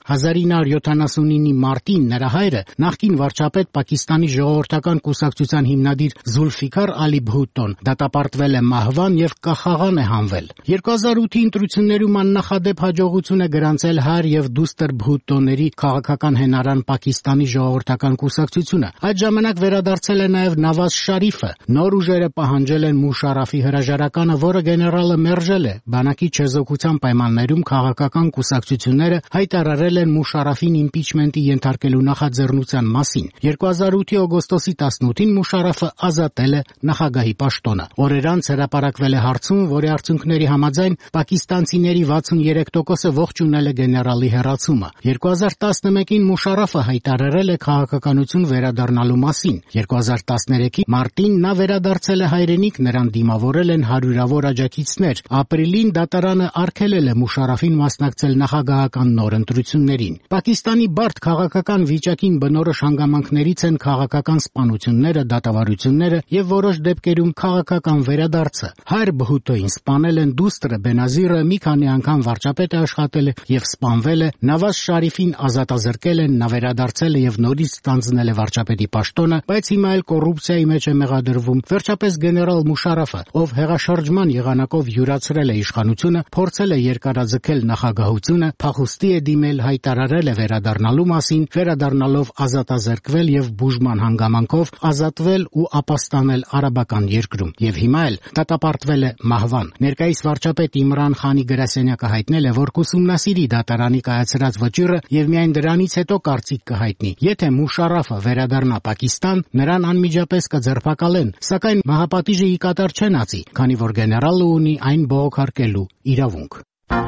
1979-ի մարտին նրա հայրը, նախկին վարչապետ Պակիստանի ժողովրդական կուսակցության հիմնադիր Զուլֆիքար Ալի Բհուտոն, դատապարտվել է մահվան եւ կախաղան է հանվել։ 2008-ի ընտրություններում աննախադեպ հաջողություն է գրանցել հայր եւ դուստր Բհուտոների քաղաքական հենարան Պակիստանի ժողովրդական կուսակցությունը։ Այդ ժամանակ վերադարձել է նաեւ Նավազ Շարիֆը։ Նոր ուժերը պահանջել են Մուշարաֆի հրաժարականը, որը գեներալը մերժել է։ Բանակի չեզոքության պայմաններում քաղաքական կուսակցությունները հայտարարել են Մուշարաֆին իմպիչմենտի ենթարկելու նախաձեռնության մասին։ 2008-ի օգոստոսի 18-ին Մուշարաֆը ազատել է նախագահի պաշտոնը։ Օրեր անց հրապարակվել է հարցում, որի արդյունքների համաձայն պակիստանցիների 63%-ը ողջունել է գեներալի հեռացումը։ 2011-ին Մուշարաֆը հայտարարել է քաղաքականություն վերադառնալու մասին։ 2013-ի մարտին նա վերադարձել է հայրենիք, նրան դիմավորել են հարյուրավոր աջակիցներ։ Ապրիլին դատարանը արգելել է Մուշարաֆին մասնակցել նախագահական նոր ընտրություններին։ Պակիստանի բարդ քաղաքական վիճակին բնորոշ հանգամանքներից են քաղաքական սպանությունները, դատավարությունները եւ որոշ դեպքերում քաղաքական վերադարձը։ Հայր Բհուտոին սպանել են դուստրը Բենազիրը, մի քանի անգամ վարչապետ է աշխատել եւ սպանվել է։ Նավազ Շարիֆին ազատազրկել են, նա վերադարձել է եւ նորից ստանձնել է վարչապետի պաշտոնը, բայց հիմա էլ կոռուպցիայի մեջ է մեղադրվում։ Վերջապես գեներալ Մուշարաֆը, ով հեղաշրջման եղանակով յուրացրել է իշխանությունը, փորձել է երկարաձգել նախագահությունը, փախուստի է դիմել, հայտարարել է վերադառնալու մասին, վերադառնալով ազատազրկվել եւ բուժման հանգամանքով ազատվել ու ապաստանել արաբական երկրում եւ հիմա էլ դատապարտվել է մահվան։ Ներկայիս վարչապետ Իմրան Խանի գրասենյակը հայտնել է, որ կուսումնասիրի դատարանի կայացրած վճիռը եւ միայն դրանից հետո կարծիք կհայտնի։ Եթե Մուշարաֆը վերադառնա Պակիստան, նրան անմիջապես կձերբակալեն, սակայն մահապատիժը ի կատար չեն ածի, քանի որ գեներալը ունի այն բողոքարկելու իրավունք։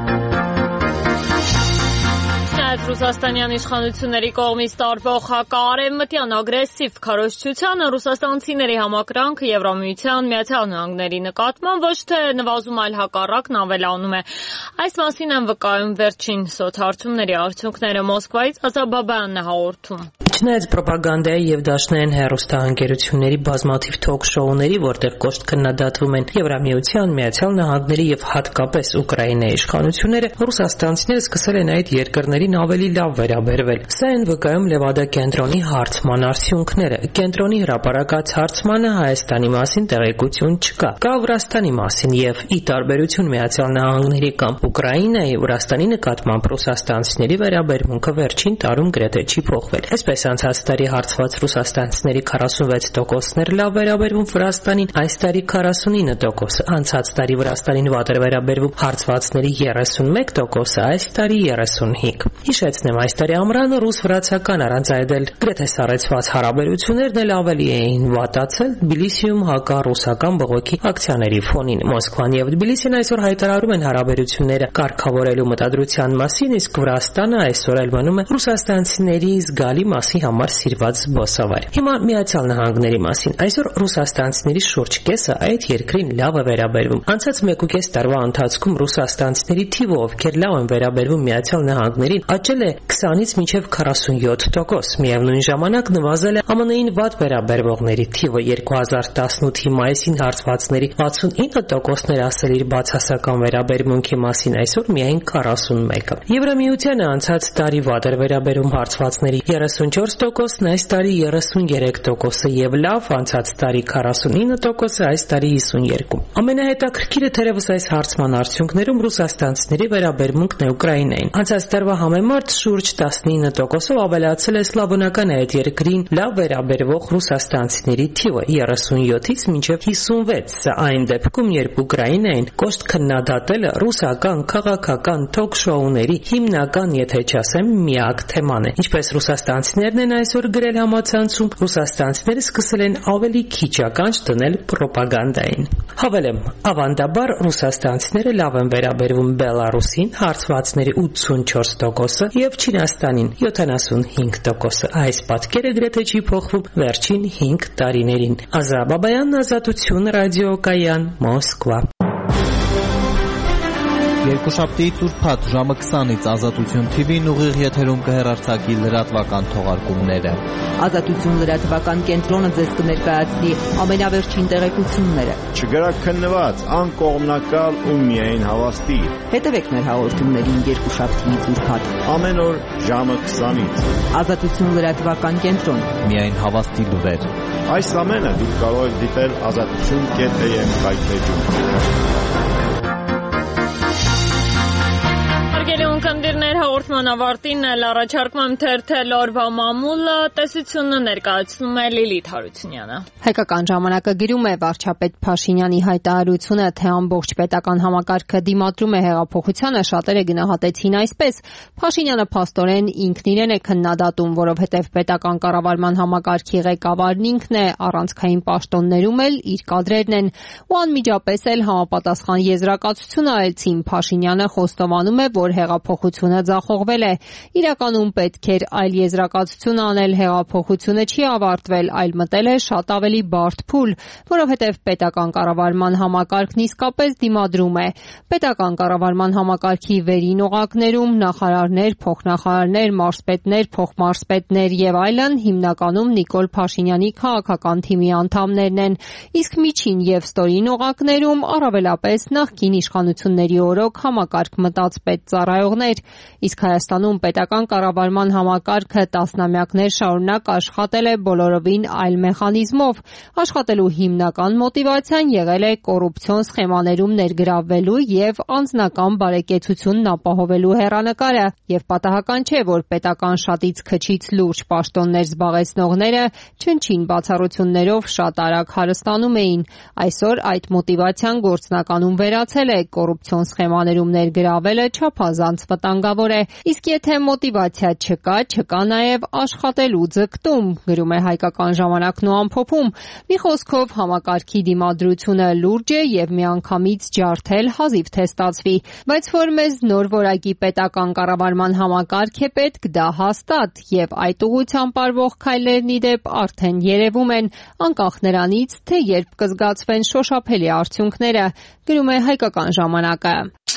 Ռուսաստանյան իշխանությունների կողմից տարվող հակաարևմտյան ագրեսիվ քարոզչությանը ռուսաստանցիների համակրանքը Եվրամիության Միացյալ Նահանգների նկատմամբ ոչ թե նվազում, այլ հակառակն ավելանում է։ Այս մասին են վկայում վերջին սոցհարցումների արդյունքները Մոսկվայից Ազատ Բաբայանն է հաղորդում։ Չնայած պրոպագանդայի եւ դաշնային հեռուստաընկերությունների բազմաթիվ թոք-շոուների, որտեղ կոշտ քննադատվում են Եվրամիության, Միացյալ Նահանգների եւ հատկապես Ուկրաինայի իշխանությունները, ռուսաստանցիները սկսել են այդ երկրներին ավելի լավ վերաբերվել։ Սա են վկայում Լևադա կենտրոնի հարցման արդյունքները։ Կենտրոնի հրապարակած հարցմանը Հայաստանի մասին տեղեկություն չկա։ Կա Վրաստանի մասին եւ ի տարբերություն Միացյալ Նահանգների կամ Ուկրաինայի, Վրաստանի նկատմամբ ռուսաստանցիների վերաբերմունքը վերջին տարում գրեթե չի փոխվել։ Այսպես անցած տարի հարցված ռուսաստանցիների 46%-ն լավ վերաբերվում Վրաստանին, այս տարի 49%, անցած տարի Վրաստանին վատ էր վերաբերվում հարցվածների 31%, այս տարի 35%։ Հիշեցնեմ, այս տարի ամռանը ռուս-վրացական առանց այդել գրեթե սառեցված հարաբերություններն էլ ավելի էին վատացել Թբիլիսիում հակառուսական բողոքի ակցիաների ֆոնին։ Մոսկվան եւ Թբիլիսին այսօր հայտարարում են հարաբերությունները կարգավորելու մտադրության մասին, իսկ Վրաստանը այսօր էլ մնում է ռուսաստանցիների զգալի մասի համար սիրված զբոսավար։ Հիմա Միացյալ Նահանգների մասին։ Այսօր ռուսաստանցիների շուրջ կեսը այդ երկրին լավ է վերաբերվում։ Անցած 1.5 տարվա ընթացքում ռուսաստանցիների թիվը, ովքեր լավ են վերաբերվում Միացյալ Նահանգներին, աճել է 20-ից մինչև 47%։ Միևնույն ժամանակ նվազել է ԱՄՆ-ին վատ վերաբերվողների թիվը։ 2018-ի մայիսին հարցվածների 69%-ներ ասել իր բացասական վերաբերմունքի մասին, այսօր միայն 41-ը։ Եվրամիությանը անցած տարի վատ էր վերաբերում հարցվածների 34%-ն, այս տարի 33%-ը եւ լավ, անցած տարի 49%-ը, այս տարի 52%։ Ամենահետաքրքիրը թերևս այս հարցման արդյունքներում ռուսաստանցիների վերաբերմունքն է Ուկրաինային։ Անցած տարվա համեմատ շուրջ 19%-ով ավելացել է սլավոնական այդ երկրին լավ վերաբերվող ռուսաստանցիների թիվը 37-ից մինչև 56։ Սա այն դեպքում, երբ Ուկրաինային կոշտ քննադատելը ռուսական քաղաքական թոք-շոուների հիմնական, եթե չասեմ, միակ թեման է։ Ինչպես ռուսաստանցիներն են այսօր գրել համացանցում, ռուսաստանցիները սկսել են ավելի քիչ ականջ դնել ռոպագանդային։ Հավելեմ, ավանդաբար ռուսաստանցիները լավ են վերաբերվում Բելարուսին, հարցվածների 84%-ը եւ Չինաստանին 75%-ը։ Այս պատկերը գրեթե չի փոխվում վերջին 5 տարիներին։ Ազա Բաբայան, Ազատություն, ռադիոկայան, Մոսկվա։ Երկուշաբթիից ուրբաթ ժամը 20-ից Ազատություն TV-ն ուղիղ եթերում կհեռարձակի լրատվական թողարկումները։ Ազատություն լրատվական կենտրոնը ձեզ կներկայացնի ամենավերջին տեղեկությունները։ Չգրակ քննված, անկողմնակալ ու միայն հավաստի։ Հետևեք մեր հաղորդումներին երկուշաբթիից ուրբաթ։ Ամեն օր ժամը 20-ից։ Ազատություն լրատվական կենտրոն։ Միայն հավաստի լուրեր։ Այս ամենը դուք կարող եք դիտել azatutun.am կայքեջում։ Ունկնդիրներ հաղորդման ավարտին էլ առաջարկում եմ թերթել օրվա մամուլը, տեսությունը ներկայացնում է Լիլիթ Հարությունյանը։ Հայկական ժամանակը գրում է վարչապետ Փաշինյանի հայտարարությունը, թե ամբողջ պետական համակարգը դիմադրում է հեղափոխությանը, շատերը գնահատեցին այսպես. Փաշինյանը փաստորեն ինքն իրեն է քննադատում, որովհետև պետական կառավարման համակարգի ղեկավարն ինքն է, առանցքային պաշտոններում էլ իր կադրերն են, ու անմիջապես էլ համապատասխան եզրակացություն արեցին։ Փաշինյանը խոստովանում է, որ հեղափոխությունը ձախողվել է։ Իրականում պետք էր այլ եզրակացություն անել, հեղափոխությունը չի ավարտվել, այլ մտել է շատ ավելի բարդ փուլ, որովհետև պետական կառավարման համակարգն իսկապես դիմադրում է։ Պետական կառավարման համակարգի վերին օղակներում նախարարներ, փոխնախարարներ, մարզպետներ, փոխմարզպետներ եւ այլն հիմնականում Նիկոլ Փաշինյանի քաղաքական թիմի անդամներն են, իսկ միջին եւ ստորին օղակներում առավելապես նախկին իշխանությունների օրոք համակարգ մտած պետծառայողներ, իսկ Հայաստանում պետական կառավարման համակարգը տասնամյակներ շարունակ աշխատել է բոլորովին այլ մեխանիզմով։ Աշխատելու հիմնական մոտիվացիան եղել է կոռուպցիոն սխեմաներում ներգրավվելու եւ անձնական բարեկեցությունն ապահովելու հեռանկարը, եւ պատահական չէ, որ պետական շատից քչից լուրջ պաշտոններ զբաղեցնողները չնչին բացառություններով շատ արագ հարստանում էին։ Այսօր այդ մոտիվացիան գործնականում վերացել է, կոռուպցիոն սխեմաներում ներգրավվելը չափազանց վտանգավոր է, իսկ եթե մոտիվացիա չկա նաև աշխատելու ձգտում, գրում է Հայկական ժամանակն ու ամփոփում։ Մի խոսքով համակարգի դիմադրությունը լուրջ է եւ միանգամից ջարդել հազիվ թե ստացվի, բայց որ մեզ նոր որակի պետական կառավարման համակարգ է պետք, դա հաստատ, եւ այդ ուղղությամբ արվող քայլերն ի դեպ արդեն երևում են, անկախ նրանից, թե երբ կզգացվեն շոշափելի արդյունքները, գրում է Հայկական ժամանակը։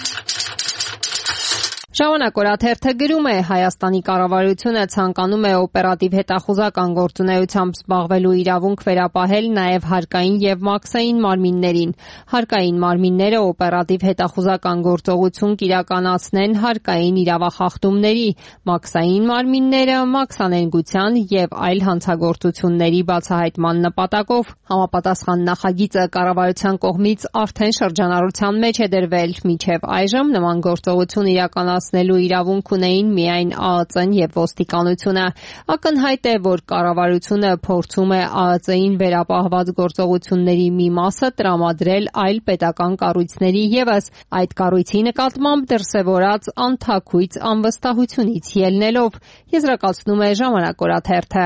Ժամանակ օրաթերթը գրում է. Հայաստանի կառավարությունը ցանկանում է օպերատիվ հետախուզական գործունեությամբ զբաղվելու իրավունք վերապահել նաև հարկային եւ մաքսային մարմիններին։ Հարկային մարմինները օպերատիվ հետախուզական գործողություն կիրականացնեն հարկային իրավախախտումների, մաքսային մարմինները մաքսանենգության եւ այլ հանցագործությունների բացահայտման նպատակով։ Համապատասխան նախագիծը կառավարության կողմից արդեն շրջանառության մեջ է դրվել։ Մինչև այժմ նման գործողություն իրականացնել իրականացնելու իրավունք ունեին միայն ԱԱԾ-ն եւ ոստիկանությունը։ Ակնհայտ է, որ կառավարությունը փորձում է ԱԱԾ-ին վերապահված գործողությունների մի մասը տրամադրել այլ պետական կառույցների ևս, այդ կառույցի նկատմամբ դրսևորած անթաքույց անվստահությունից ելնելով, եզրակացնում է Ժամանակ օրաթերթը։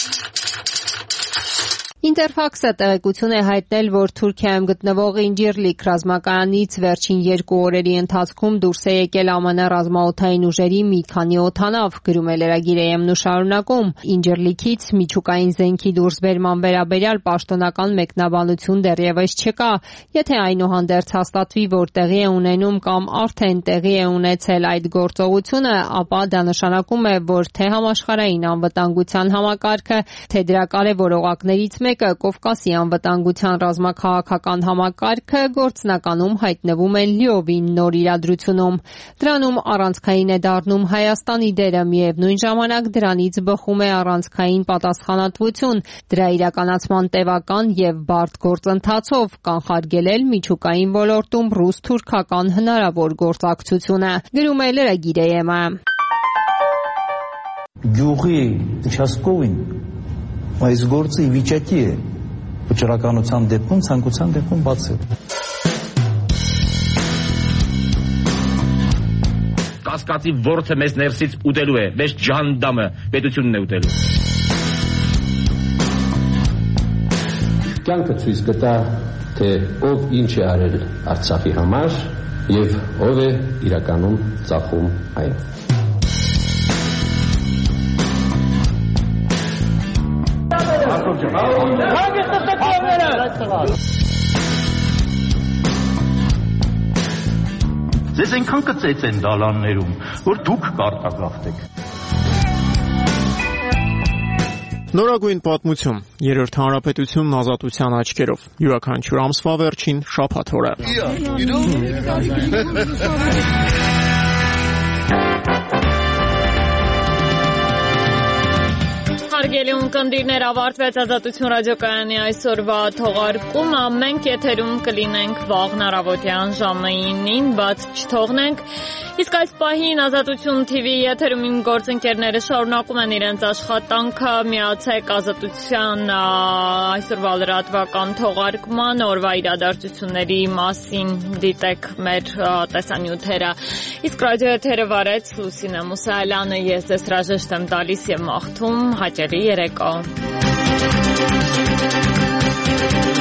Ինտերֆաքսը տեղեկություն է հայտնել, որ Թուրքիայում գտնվող Ինջիրլիկ ռազմակայանից վերջին 2 օրերի ընթացքում դուրս է եկել ԱՄՆ ռազմաօդային ուժերի մի քանի օդանավ, գրում է լրագիր AM-ն ու շարունակում. Ինջիրլիկից միջուկային զենքի դուրսբերման վերաբերյալ պաշտոնական մեկնաբանություն դեռևս չկա։ Եթե այնուհանդերձ հաստատվի, որ տեղի է ունենում կամ արդեն տեղի է ունեցել այդ գործողությունը, ապա դա նշանակում է, որ թե համաշխարհային անվտանգության համակարգը, թե դրա կարևոր օղակներից մեկը Կովկասի անվտանգության ռազմաքաղաքական համակարգը գործնականում հայտնվում են լիովին նոր իրադրությունում։ Դրանում առանցքային է դառնում Հայաստանի դերը, միևնույն ժամանակ դրանից բխում է առանցքային պատասխանատվություն, դրա իրականացման տևական եւ բարդ գործընթացով կանխարգելել միջուկային ոլորտում ռուս-թուրքական հնարավոր գործակցությունը, գրում է լրագիր AM-ը։ Գյուղի участковին այս գործը ի վիճակի է վճռականության դեպքում, ցանկության դեպքում բացել։ Կասկածի ворթը մեզ ներսից ուտելու է, մեզ ջանդամը պետությունն է ուտելու։ Կյանքը ցույց կտա, թե ով ինչ է արել Արցախի համար եւ ով է իրականում ծախում այն։ Ձեզ այնքան կծեց են դալաններում, որ դուք կարտագաղթեք։ Նորագույն պատմություն, Երրորդ հանրապետությունն ազատության աչքերով, յուրաքանչյուր ամսվա վերջին շաբաթ օրը։ Հարգելի ունկնդիրներ, ավարտվեց Ազատություն ռադիոկայանի այսօրվա թողարկումը։ Մենք եթերում կլինենք վաղն առավոտյան ժամը 9-ին, բաց չթողնենք։ Իսկ այս պահին Ազատություն TV եթերում իմ գործընկերները շարունակում են իրենց աշխատանքը։ Միացեք Ազատության այսօրվա լրատվական թողարկման, օրվա իրադարձությունների մասին դիտեք մեր տեսանյութերը։ Իսկ ռադիոեթերը վարեց Լուսինե Մուսայելյանը, ես ձեզ հրաժեշտ եմ տալիս եւ մաղթում հաճելի երեկո։